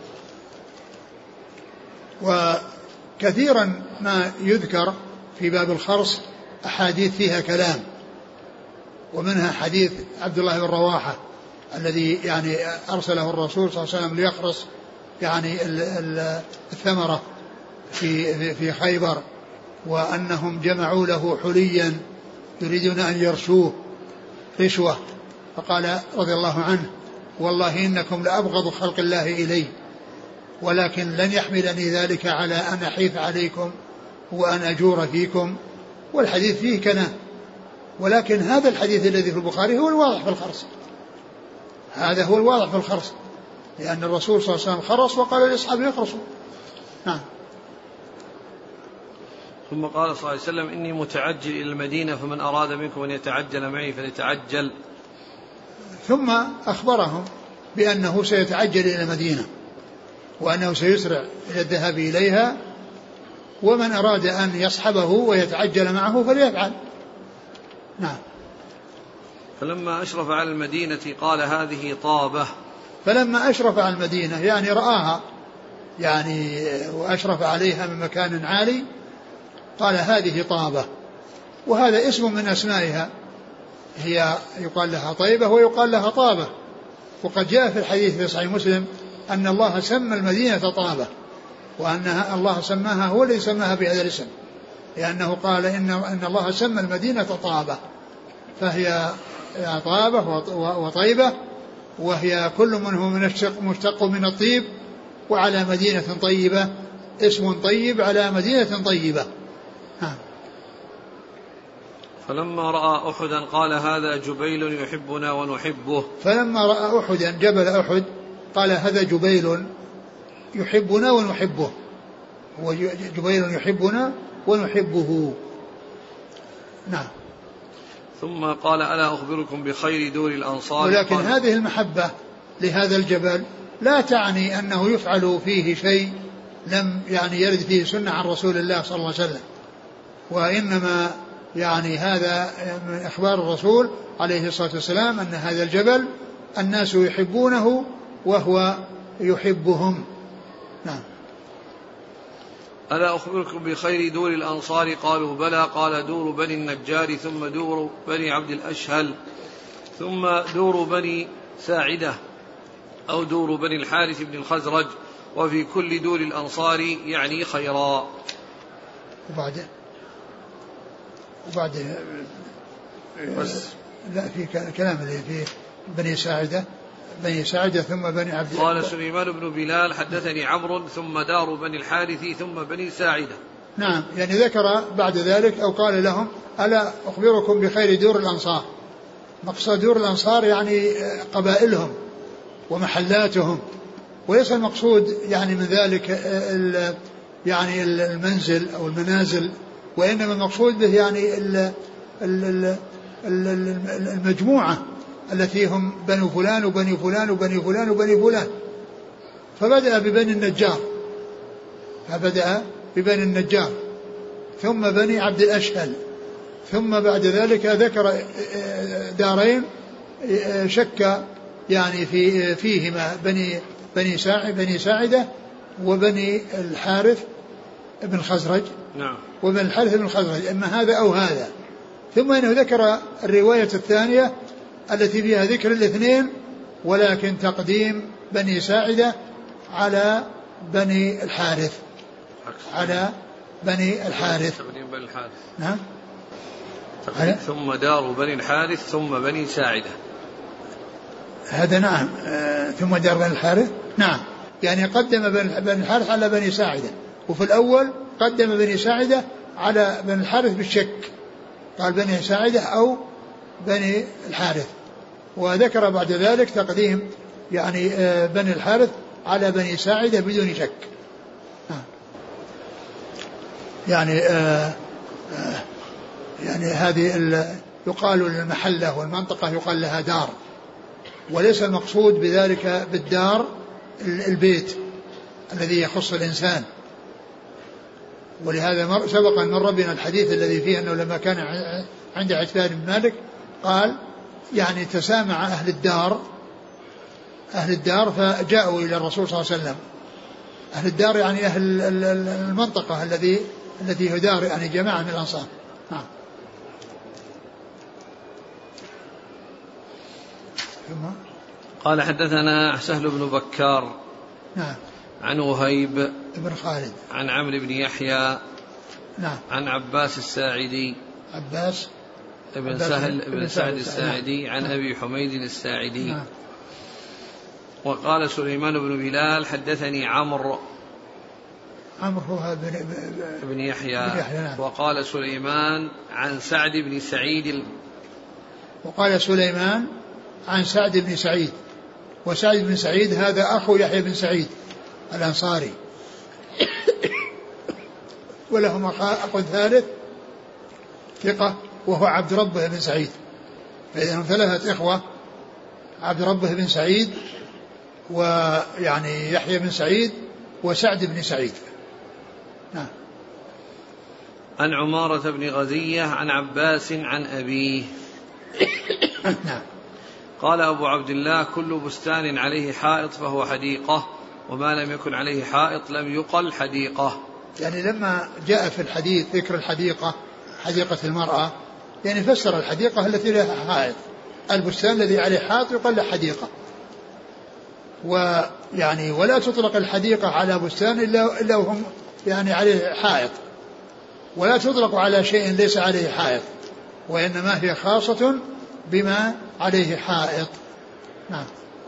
وكثيرا ما يذكر في باب الخرص أحاديث فيها كلام، ومنها حديث عبد الله بن رواحة الذي يعني أرسله الرسول صلى الله عليه وسلم ليخرص يعني الثمرة في في خيبر، وأنهم جمعوا له حليا يريدون أن يرشوه رشوة، فقال رضي الله عنه والله إنكم لأبغض خلق الله إلي، ولكن لن يحملني ذلك على أن أحيف عليكم وأن أجور فيكم. والحديث فيه كلام، ولكن هذا الحديث الذي في البخاري هو الواضح في الخرص، هذا هو الواضح في الخرص، لأن الرسول صلى الله عليه وسلم خرص وقال لأصحابه يخرصوا. نعم. ثم قال صلى الله عليه وسلم إني متعجل إلى المدينة فمن أراد منكم أن يتعجل معي فليتعجل. ثم أخبرهم بأنه سيتعجل إلى المدينة وأنه سيسرع إلى الذهاب إليها، ومن أراد أن يصحبه ويتعجل معه فليفعل. نعم. فلما أشرف على المدينة قال هذه طابة. فلما أشرف على المدينة يعني رآها يعني وأشرف عليها من مكان عالي، قال هذه طابة، وهذا اسم من أسمائها، هي يقال لها طيبة ويقال لها طابة. وقد جاء في الحديث في صحيح مسلم أن الله سمى المدينة طابة، وأنها الله سماها هو الذي سماها بهذا الاسم، لأنه قال إن, إن الله سمى المدينة طابة، فهي طابة وطيبة، وهي كل منه من مشتق من الطيب، وعلى مدينة طيبة اسم طيب على مدينة طيبة. ها. فلما رأى أحدا قال هذا جبيل يحبنا ونحبه. فلما رأى أحدا جبل أحد قال هذا جبيل يحبنا ونحبه، هو جبيل يحبنا ونحبه. نعم. ثم قال ألا أخبركم بخير دور الأنصار. ولكن هذه المحبة لهذا الجبل لا تعني أنه يفعل فيه شيء لم يعني يرد فيه سنة عن رسول الله صلى الله عليه وسلم، وإنما يعني هذا من أخبار الرسول عليه الصلاة والسلام أن هذا الجبل الناس يحبونه وهو يحبهم. نعم. ألا أخبركم بخير دور الأنصار قالوا بلى قال دور بني النجار ثم دور بني عبد الأشهل ثم دور بني ساعدة أو دور بني الحارث بن الخزرج وفي كل دور الأنصار يعني خيرا. وبعد وبعد بس لا في كلام اللي في بني ساعدة بني ساعدة ثم بني عبد. قال سليمان بن بلال حدثني عمرو ثم دار بني الحارث ثم بني ساعدة. نعم، يعني ذكر بعد ذلك أو قال لهم ألا أخبركم بخير دور الأنصار. مقصد دور الأنصار يعني قبائلهم ومحلاتهم، وليس المقصود يعني من ذلك يعني المنزل أو المنازل، وإنما المقصود به يعني المجموعة التي هم بنو فلان وبني فلان وبني فلان وبني فلان. فبدأ ببني النجار فبدأ ببني النجار ثم بني عبد الأشهل، ثم بعد ذلك ذكر دارين شك يعني في فيهما بني بني ساعد بني ساعدة وبني الحارث بن الخزرج. نعم. وبني الحارث بن الخزرج، إما هذا أو هذا. ثم إنه ذكر الرواية الثانية التي فيها ذكر الاثنين، ولكن تقديم بني ساعدة على بني الحارث على بني الحارث. تقديم بني الحارث. نعم. ثم دار بني الحارث ثم بني ساعدة. هذا نعم. آه ثم دار بني الحارث. نعم، يعني قدم بني الحارث على بني ساعدة، وفي الأول قدم بني ساعدة على بني الحارث بالشك، قال بني ساعدة أو بني الحارث، وذكر بعد ذلك تقديم يعني آه بني الحارث على بني ساعدة بدون شك. آه. يعني آه آه يعني هذه يقال المحلة والمنطقة يقال لها دار، وليس المقصود بذلك بالدار البيت الذي يخص الإنسان. ولهذا سبق أن مر بنا الحديث الذي فيه أنه لما كان عند عتبان بن مالك قال يعني تسامع أهل الدار أهل الدار فجاءوا إلى الرسول صلى الله عليه وسلم. أهل الدار يعني أهل المنطقة الذي التي يدار يعني جماعة من الأنصار. نعم. قال حدثنا سهل بن بكار. نعم. عن وهيب بن خالد عن عمرو بن يحيى. نعم. عن عباس الساعدي عباس ابن سهل بن سعد الساعدي عن أبي حميد الساعدي. نعم. وقال سليمان بن بلال حدثني عمرو عمرو هو بن, بن يحيى. نعم. وقال سليمان عن سعد بن سعيد وقال سليمان عن سعد بن سعيد، وسعد بن سعيد هذا أخو يحيى بن سعيد الأنصاري، ولهما أخ ثالث ثقة وهو عبد ربه بن سعيد. فإذا هم ثلاثة إخوة، عبد ربه بن سعيد ويعني يحيى بن سعيد وسعد بن سعيد. نعم. عن عمارة بن غزية عن عباس عن أبيه. نعم. قال أبو عبد الله كل بستان عليه حائط فهو حديقة، وما لم يكن عليه حائط لم يقل حديقة. يعني لما جاء في الحديث ذكر الحديقة حديقة المرأة، يعني فسر الحديقة التي لها حائط، البستان الذي عليه حائط يقال له حديقة. ويعني ولا تطلق الحديقة على بستان إلا إلا وهم يعني عليه حائط، ولا تطلق على شيء ليس عليه حائط، وإنما هي خاصة بما عليه حائط. نعم.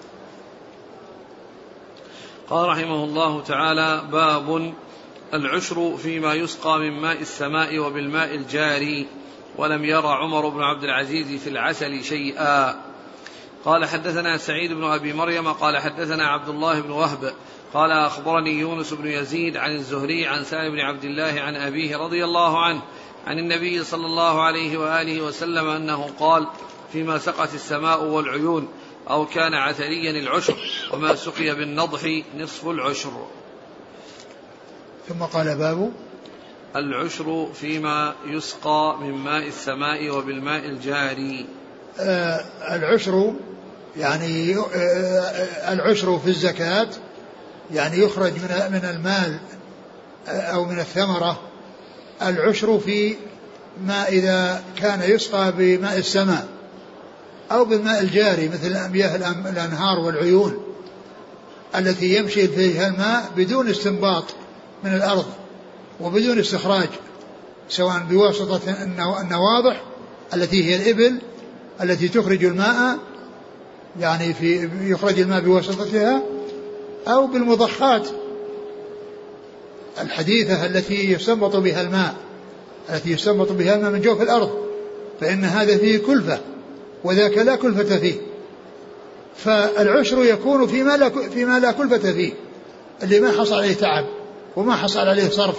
قال رحمه الله تعالى: باب العشر فيما يسقى من ماء السماء وبالماء الجاري، ولم يرى عمر بن عبد العزيز في العسل شيئا. قال: حدثنا سعيد بن أبي مريم قال حدثنا عبد الله بن وهب قال: أخبرني يونس بن يزيد عن الزهري عن سالم بن عبد الله عن أبيه رضي الله عنه عن النبي صلى الله عليه وآله وسلم أنه قال: فيما سقت السماء والعيون أو كان عثريا العشر، وما سقي بالنضح نصف العشر. ثم قال: باب العشر فيما يسقى من ماء السماء وبالماء الجاري. آه العشر يعني آه العشر في الزكاة يعني يخرج من من المال أو من الثمرة. العشر في ما إذا كان يسقى بماء السماء أو بالماء الجاري مثل مياه الأنهار والعيون التي يمشي فيها الماء بدون استنباط من الأرض وبدون استخراج، سواء بواسطة النواضح التي هي الإبل التي تخرج الماء، يعني في يخرج الماء بواسطتها، أو بالمضخات الحديثة التي يستنبط بها الماء التي يستنبط بها الماء من جوف الأرض، فإن هذا فيه كلفة وذاك لا كلفة فيه. فالعشر يكون فيما لا, فيما لا كلفة فيه، اللي ما حصل عليه تعب وما حصل عليه صرف،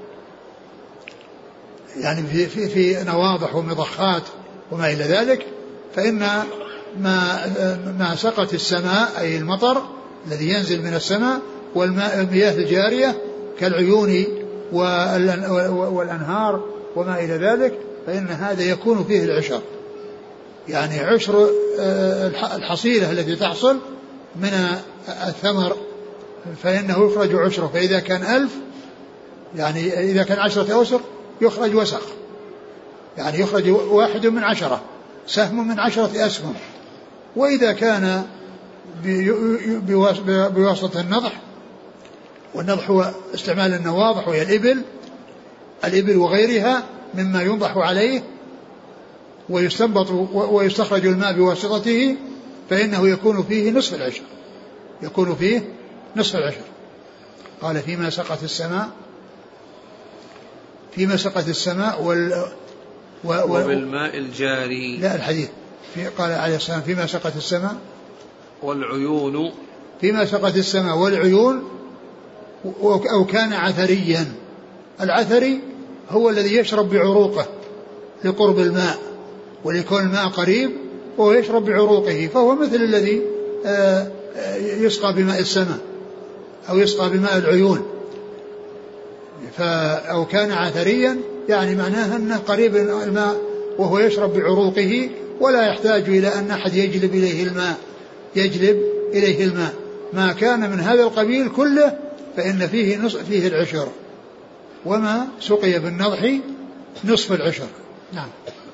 يعني في, في, في نواضح ومضخات وما إلى ذلك. فإن ما, ما سقت السماء أي المطر الذي ينزل من السماء والماء المياه الجارية كالعيون والأنهار وما إلى ذلك، فإن هذا يكون فيه العشر، يعني عشر الحصيلة التي تحصل من الثمر، فإنه يخرج عشره. فإذا كان ألف يعني إذا كان عشرة أوسق يخرج وسق، يعني يخرج واحد من عشرة، سهم من عشرة أسهم. وإذا كان بواسطة النضح، والنضح هو استعمال النواضح وهي الإبل الإبل وغيرها مما ينضح عليه ويستنبط ويستخرج الماء بواسطته، فإنه يكون فيه نصف العشر يكون فيه نصف العشر. قال: فيما سقت السماء فيما سقت السماء وال و وبالماء الجاري. لا الحديث في قال عليه السلام: فيما سقت السماء والعيون فيما سقت السماء والعيون أو كان عثريا. العثري هو الذي يشرب بعروقه لقرب الماء وليكون الماء قريب وهو يشرب بعروقه، فهو مثل الذي يسقى بماء السماء أو يسقى بماء العيون. أو كان عثريا يعني معناه أنه قريب الماء وهو يشرب بعروقه ولا يحتاج إلى أن أحد يجلب إليه الماء يجلب إليه الماء. ما كان من هذا القبيل كله فإن فيه نصف فيه العشر، وما سقي بالنضح نصف العشر. نعم.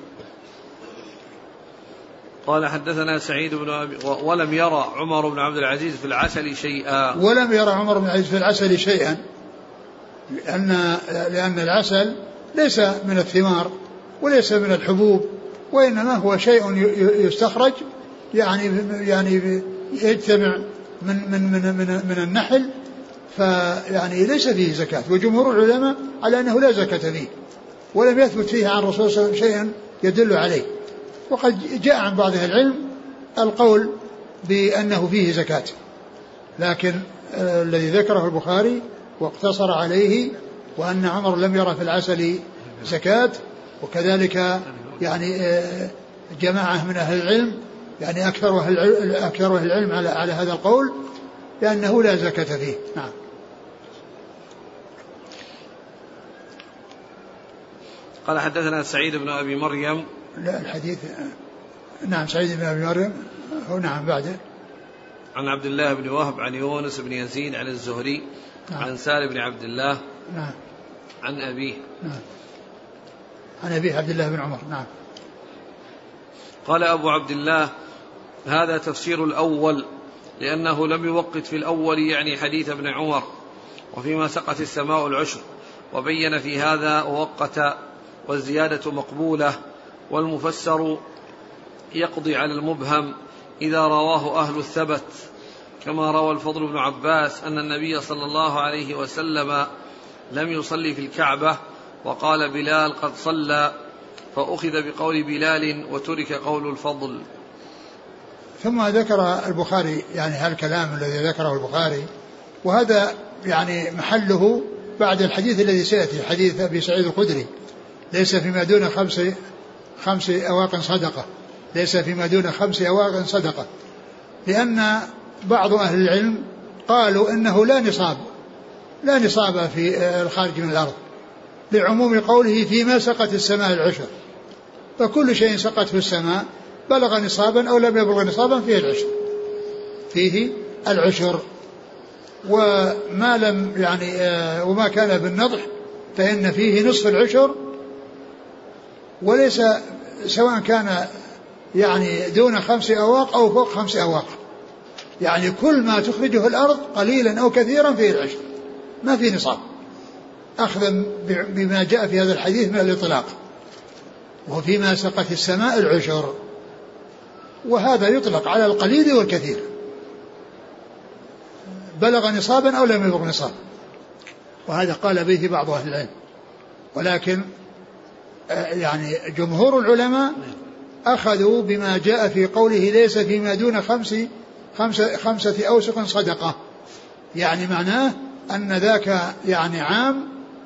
قال: حدثنا سعيد بن أبي ولم يرى عمر بن عبد العزيز في العسل شيئا. ولم يرى عمر بن عبد العزيز في العسل شيئا لأن لأن العسل ليس من الثمار وليس من الحبوب، وإنما هو شيء يستخرج يعني يعني يجتمع من من من من, من النحل، فيعني ليس فيه زكاة. وجمهور العلماء على أنه لا زكاة فيه، ولم يثبت فيه عن الرسول صلى الله عليه وسلم شيئا يدل عليه. وقد جاء عن بعض أهل العلم القول بأنه فيه زكاة، لكن آه الذي ذكره البخاري واقتصر عليه وأن عمر لم يرى في العسل زكاة. وكذلك يعني آه جماعة من أهل العلم يعني أكثر أهل العلم, أكثر أهل العلم على, على هذا القول لأنه لا زكاة فيه. نعم. قال: حدثنا سعيد بن أبي مريم. لا الحديث نعم سعيد بن أبي مريم هو نعم بعده عن عبد الله بن وهب عن يونس بن يزيد عن الزهري نعم. عن سالم بن عبد الله نعم. عن أبيه نعم. عن أبيه عبد الله بن عمر. نعم. قال أبو عبد الله: هذا تفسير الأول لأنه لم يوقت في الأول يعني حديث ابن عمر، وفيما سقت السماء العشر، وبين في هذا ووقت، والزيادة مقبولة، والمفسر يقضي على المبهم إذا رواه أهل الثبت، كما روى الفضل بن عباس أن النبي صلى الله عليه وسلم لم يصلي في الكعبة، وقال بلال قد صلى، فأخذ بقول بلال وترك قول الفضل. ثم ذكر البخاري يعني هالكلام الذي ذكره البخاري، وهذا يعني محله بعد الحديث الذي سيأتي، حديث أبي سعيد الخدري: ليس فيما دون خمس خمس أواق صدقة، ليس فيما دون خمس أواق صدقة، لأن بعض أهل العلم قالوا إنه لا نصاب لا نصاب في الخارج من الأرض، لعموم قوله فيما سقت السماء العشر، فكل شيء سقط في السماء بلغ نصابا أو لم يبلغ نصابا فيه العشر فيه العشر وما لم يعني وما كان بالنضح فإن فيه نصف العشر، وليس سواء كان يعني دون خمس أواق أو فوق خمس أواق، يعني كل ما تخرجه الأرض قليلا أو كثيرا فيه العشر، ما فيه نصاب، أخذا بما جاء في هذا الحديث من الإطلاق. وفيما سقت السماء العشر، وهذا يطلق على القليل والكثير، بلغ نصابا أو لم يبلغ نصاب، وهذا قال به بعض أهل العلم. ولكن يعني جمهور العلماء أخذوا بما جاء في قوله ليس فيما دون خمس خمسة, خمسة أوسق صدقة، يعني معناه أن ذاك يعني عام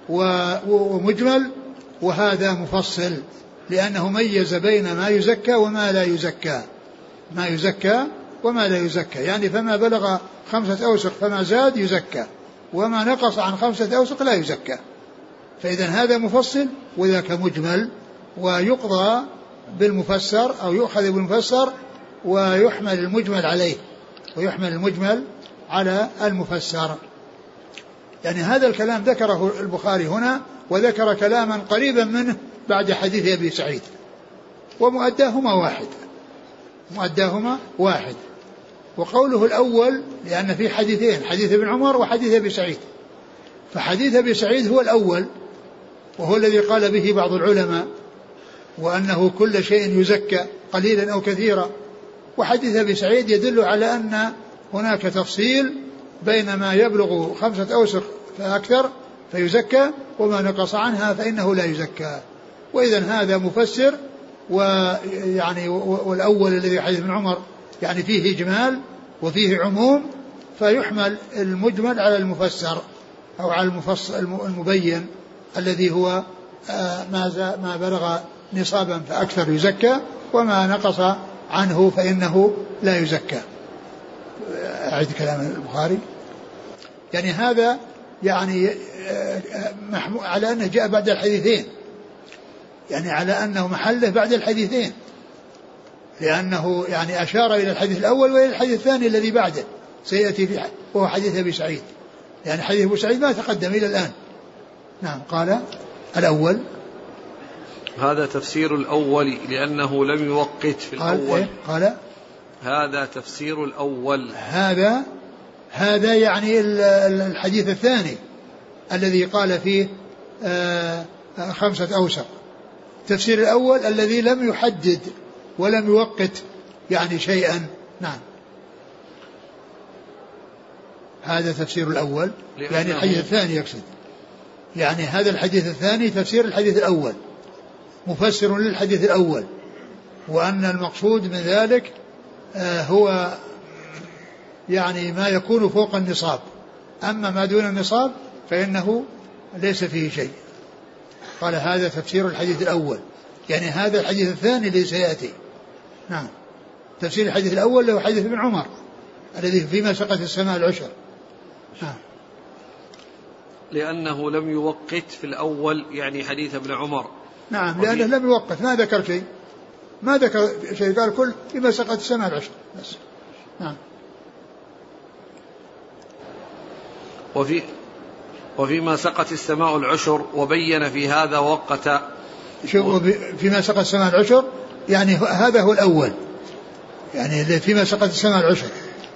ومجمل، وهذا مفصل، لأنه ميز بين ما يزكى وما لا يزكى، ما يزكى وما لا يزكى، يعني فما بلغ خمسة أوسق فما زاد يزكى، وما نقص عن خمسة أوسق لا يزكى. فإذا هذا مفصل وذاك مجمل، ويقضى بالمفسر أو يؤخذ بالمفسر ويحمل المجمل عليه، ويحمل المجمل على المفسر. يعني هذا الكلام ذكره البخاري هنا، وذكر كلاما قريبا منه بعد حديث أبي سعيد، ومؤداهما واحد مؤداهما واحد وقوله الأول لأن في حديثين، حديث ابن عمر وحديث أبي سعيد، فحديث أبي سعيد هو الأول وهو الذي قال به بعض العلماء، وأنه كل شيء يزكى قليلا أو كثيرا، وحديث أبي سعيد يدل على أن هناك تفصيل بين ما يبلغ خمسة أوسق فأكثر فيزكى، وما نقص عنها فإنه لا يزكى. وإذن هذا مفسر، ويعني والأول الذي حديث ابن عمر يعني فيه إجمال وفيه عموم، فيحمل المجمل على المفسر أو على المفصل المبين الذي هو ما ما بلغ نصابا فأكثر يزكى، وما نقص عنه فإنه لا يزكى. أعيد كلام البخاري. يعني هذا يعني على أنه جاء بعد الحديثين، يعني على أنه محله بعد الحديثين، لأنه يعني أشار إلى الحديث الأول وإلى الحديث الثاني الذي بعده سيأتي في وهو حديث أبي سعيد، يعني حديث أبي سعيد ما تقدم إلى الآن. نعم. قال الأول هذا تفسير الأول لأنه لم يوقت في قال الأول. إيه؟ قال هذا تفسير الأول، هذا هذا يعني الحديث الثاني الذي قال فيه خمسة أوسق. تفسير الأول الذي لم يحدد ولم يوقت يعني شيئا. نعم. هذا تفسير الأول يعني الحديث الثاني يقصد، يعني هذا الحديث الثاني تفسير الحديث الأول، مفسر للحديث الأول، وأن المقصود من ذلك هو يعني ما يكون فوق النصاب، أما ما دون النصاب فإنه ليس فيه شيء. قال هذا تفسير الحديث الأول، يعني هذا الحديث الثاني الذي سيأتي. نعم. تفسير الحديث الأول له حديث ابن عمر الذي فيما سقت السماء العشر. نعم. لأنه لم يوقت في الأول يعني حديث ابن عمر. نعم، لأنه لم يوقت، ما ذكر شيء ما ذكر شيء قال كل فيما سقت السماء العشر بس. نعم. وفي وفيما سقت السماء العشر، وبين في هذا وقت، فيما سقط السماء العشر، يعني هذا هو الأول، يعني فيما سقط السماء العشر.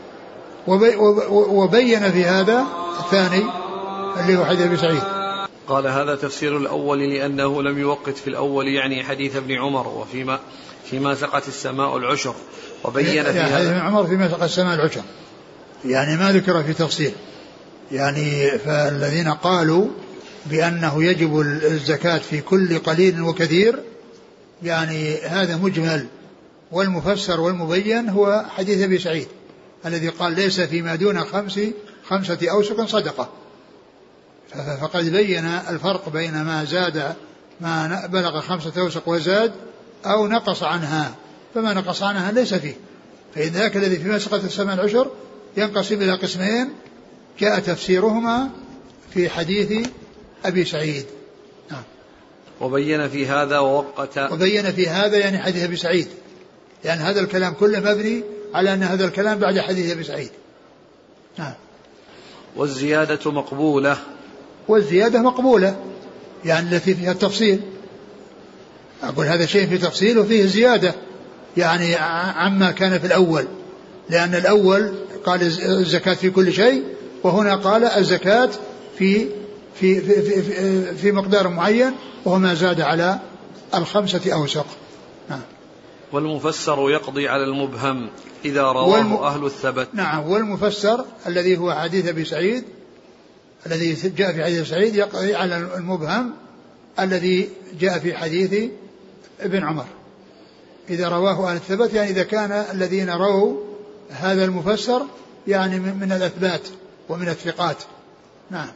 وبين في هذا الثاني اللي هو حديث أبي سعيد. قال هذا تفسير الأول لأنه لم يوقت في الأول يعني حديث ابن عمر وفيما فيما سقط السماء العشر. وبين في هذا حديث ابن عمر فيما سقط السماء العشر، يعني ما ذكر في تفصيل. يعني فالذين قالوا بأنه يجب الزكاة في كل قليل وكثير، يعني هذا مجمل، والمفسر والمبين هو حديث أبي سعيد الذي قال ليس فيما دون خمس خمسة أوسق صدقة. فقد بين الفرق بين ما زاد ما بلغ خمسة أوسق وزاد أو نقص عنها، فما نقص عنها ليس فيه. فإن ذاك الذي فيما سقط السماء العشر ينقسم إلى قسمين جاء تفسيرهما في حديث أبي سعيد. نعم. وبين في هذا ووقت وبين في هذا يعني حديث أبي سعيد، يعني هذا الكلام كله مبني على أن هذا الكلام بعد حديث أبي سعيد. نعم. والزيادة مقبولة. والزيادة مقبولة يعني التي فيها التفصيل. أقول هذا شيء في تفصيل وفيه زيادة يعني عما كان في الأول، لأن الأول قال الزكاة في كل شيء، وهنا قال الزكاة في في في في, في, في مقدار معين وهو ما زاد على الخمسة أوسق. نعم. والمفسر يقضي على المبهم إذا رواه والم... أهل الثبت. نعم. والمفسر الذي هو حديث أبي سعيد الذي جاء في حديث سعيد يقضي على المبهم الذي جاء في حديث ابن عمر إذا رواه أهل الثبت، يعني إذا كان الذين رووا هذا المفسر يعني من الأثبات ومن الثقات. نعم.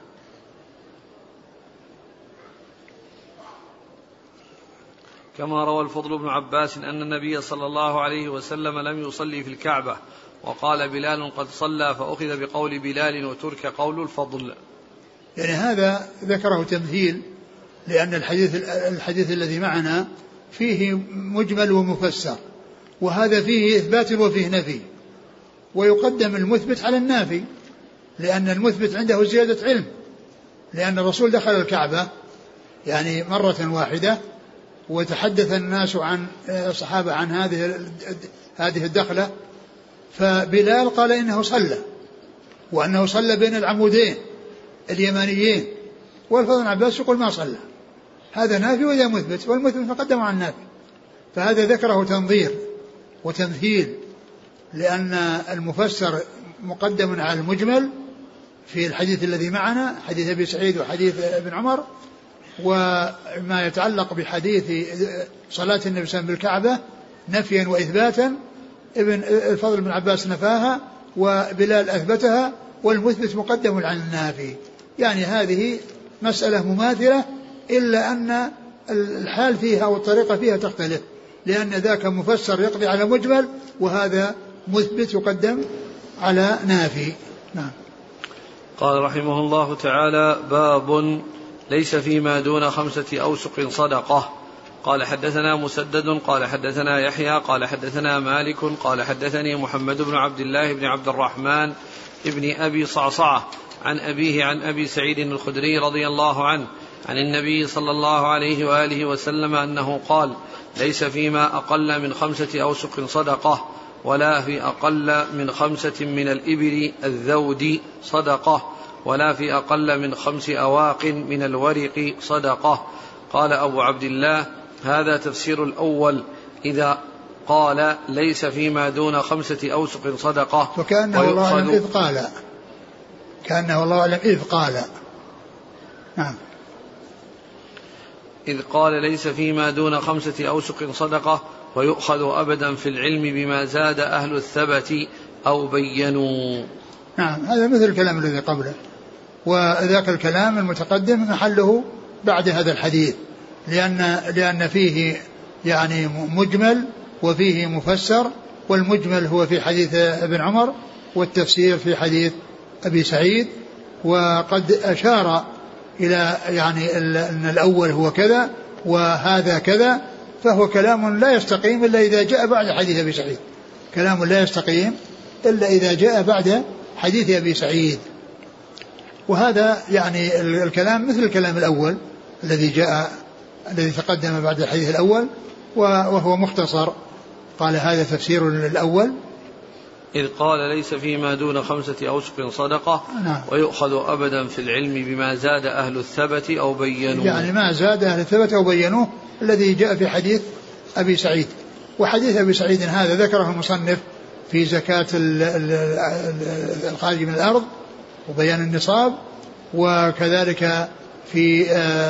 كما روى الفضل بن عباس أن النبي صلى الله عليه وسلم لم يصلي في الكعبة، وقال بلال قد صلى، فأخذ بقول بلال وترك قول الفضل. يعني هذا ذكره تمثيل، لأن الحديث, الحديث الذي معنا فيه مجمل ومفسر، وهذا فيه إثبات وفيه نفي، ويقدم المثبت على النافي، لأن المثبت عنده زيادة علم، لأن الرسول دخل الكعبة يعني مرة واحدة، وتحدث الناس عن الصحابة عن هذه هذه الدخلة، فبلال قال إنه صلى، وأنه صلى بين العمودين اليمانيين، والفضل بن عباس يقول ما صلى. هذا نافي وإذا مثبت، والمثبت مقدم عن النافي، فهذا ذكره تنظير وتمثيل، لأن المفسر مقدم على المجمل في الحديث الذي معنا حديث أبي سعيد وحديث ابن عمر. وما يتعلق بحديث صلاة النبي صلى الله عليه وسلم بالكعبة نفيا وإثباتا، ابن الفضل بن عباس نفاها وبلال أثبتها، والمثبت مقدم على النافي. يعني هذه مسألة مماثلة، إلا أن الحال فيها والطريقة فيها تختلف، لأن ذاك مفسر يقضي على مجمل، وهذا مثبت يقدم على نافي. نعم. قال رحمه الله تعالى: باب ليس فيما دون خمسة أوسق صدقة. قال حدثنا مسدد قال حدثنا يحيى قال حدثنا مالك قال حدثني محمد بن عبد الله بن عبد الرحمن ابن أبي صعصعة عن أبيه عن أبي سعيد الخدري رضي الله عنه عن النبي صلى الله عليه وآله وسلم أنه قال: ليس فيما أقل من خمسة أوسق صدقة، ولا في أقل من خمسة من الإبل الذود صدقة، ولا في أقل من خمس أواق من الورق صدقة. قال أبو عبد الله: هذا تفسير الأول إذا قال ليس فيما دون خمسة أوسق صدقة. وكأنه الله أعلم إذ قال كأنه الله أعلم إذ قال نعم إذ قال ليس فيما دون خمسة أوسق صدقة، ويؤخذ أبدا في العلم بما زاد أهل الثبت أو بينوا. نعم. هذا مثل الكلام الذي قبله، وذاك الكلام المتقدم محله بعد هذا الحديث، لأن, لأن فيه يعني مجمل وفيه مفسر، والمجمل هو في حديث ابن عمر، والتفسير في حديث أبي سعيد. وقد أشار إلى يعني أن الأول هو كذا وهذا كذا، فهو كلام لا يستقيم إلا إذا جاء بعد حديث أبي سعيد، كلام لا يستقيم إلا إذا جاء بعد حديث أبي سعيد. وهذا يعني الكلام مثل الكلام الأول الذي جاء الذي تقدم بعد الحديث الأول وهو مختصر. قال هذا تفسير الأول إذ قال ليس فيما دون خمسة أوسق صدقة. نعم. ويؤخذ أبدا في العلم بما زاد أهل الثبت أو بينوه، يعني ما زاد أهل الثبت أو بينوه الذي جاء في حديث أبي سعيد. وحديث أبي سعيد هذا ذكره المصنف في زكاة الخارج من الأرض وبيان النصاب، وكذلك في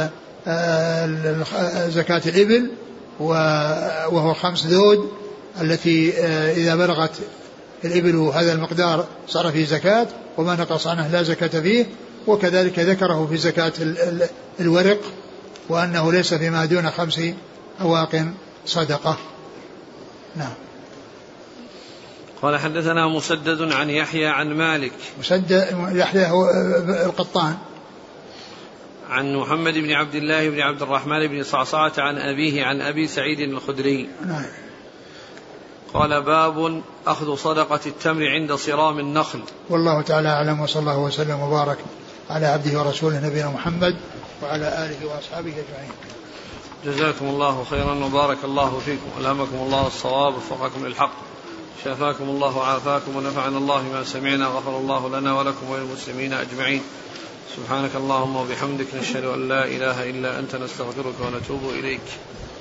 زكاة الإبل وهو خمس ذود التي إذا بلغت الإبل هذا المقدار صار فيه زكاة، وما نقص عنه لا زكاة فيه. وكذلك ذكره في زكاة الورق وأنه ليس فيما دون خمس أواق صدقة. نعم. قال حدثنا مسدد عن يحيى عن مالك. مسدد يحيى هو القطان. عن محمد بن عبد الله بن عبد الرحمن بن صعصعة عن أبيه عن أبي سعيد الخدري. نعم. قال باب أخذ صدقة التمر عند صرام النخل. والله تعالى أعلم، وصلى الله وسلم وبارك على عبده ورسوله نبينا محمد وعلى آله وأصحابه أجمعين. جزاكم الله خيرا وبارك الله فيكم، ألهمكم الله الصواب ووفقكم للحق، شافاكم الله وعافاكم، ونفعنا الله ما سمعنا، غفر الله لنا ولكم وللمسلمين أجمعين. سبحانك اللهم وبحمدك، نشهد أن لا إله إلا أنت، نستغفرك ونتوب إليك.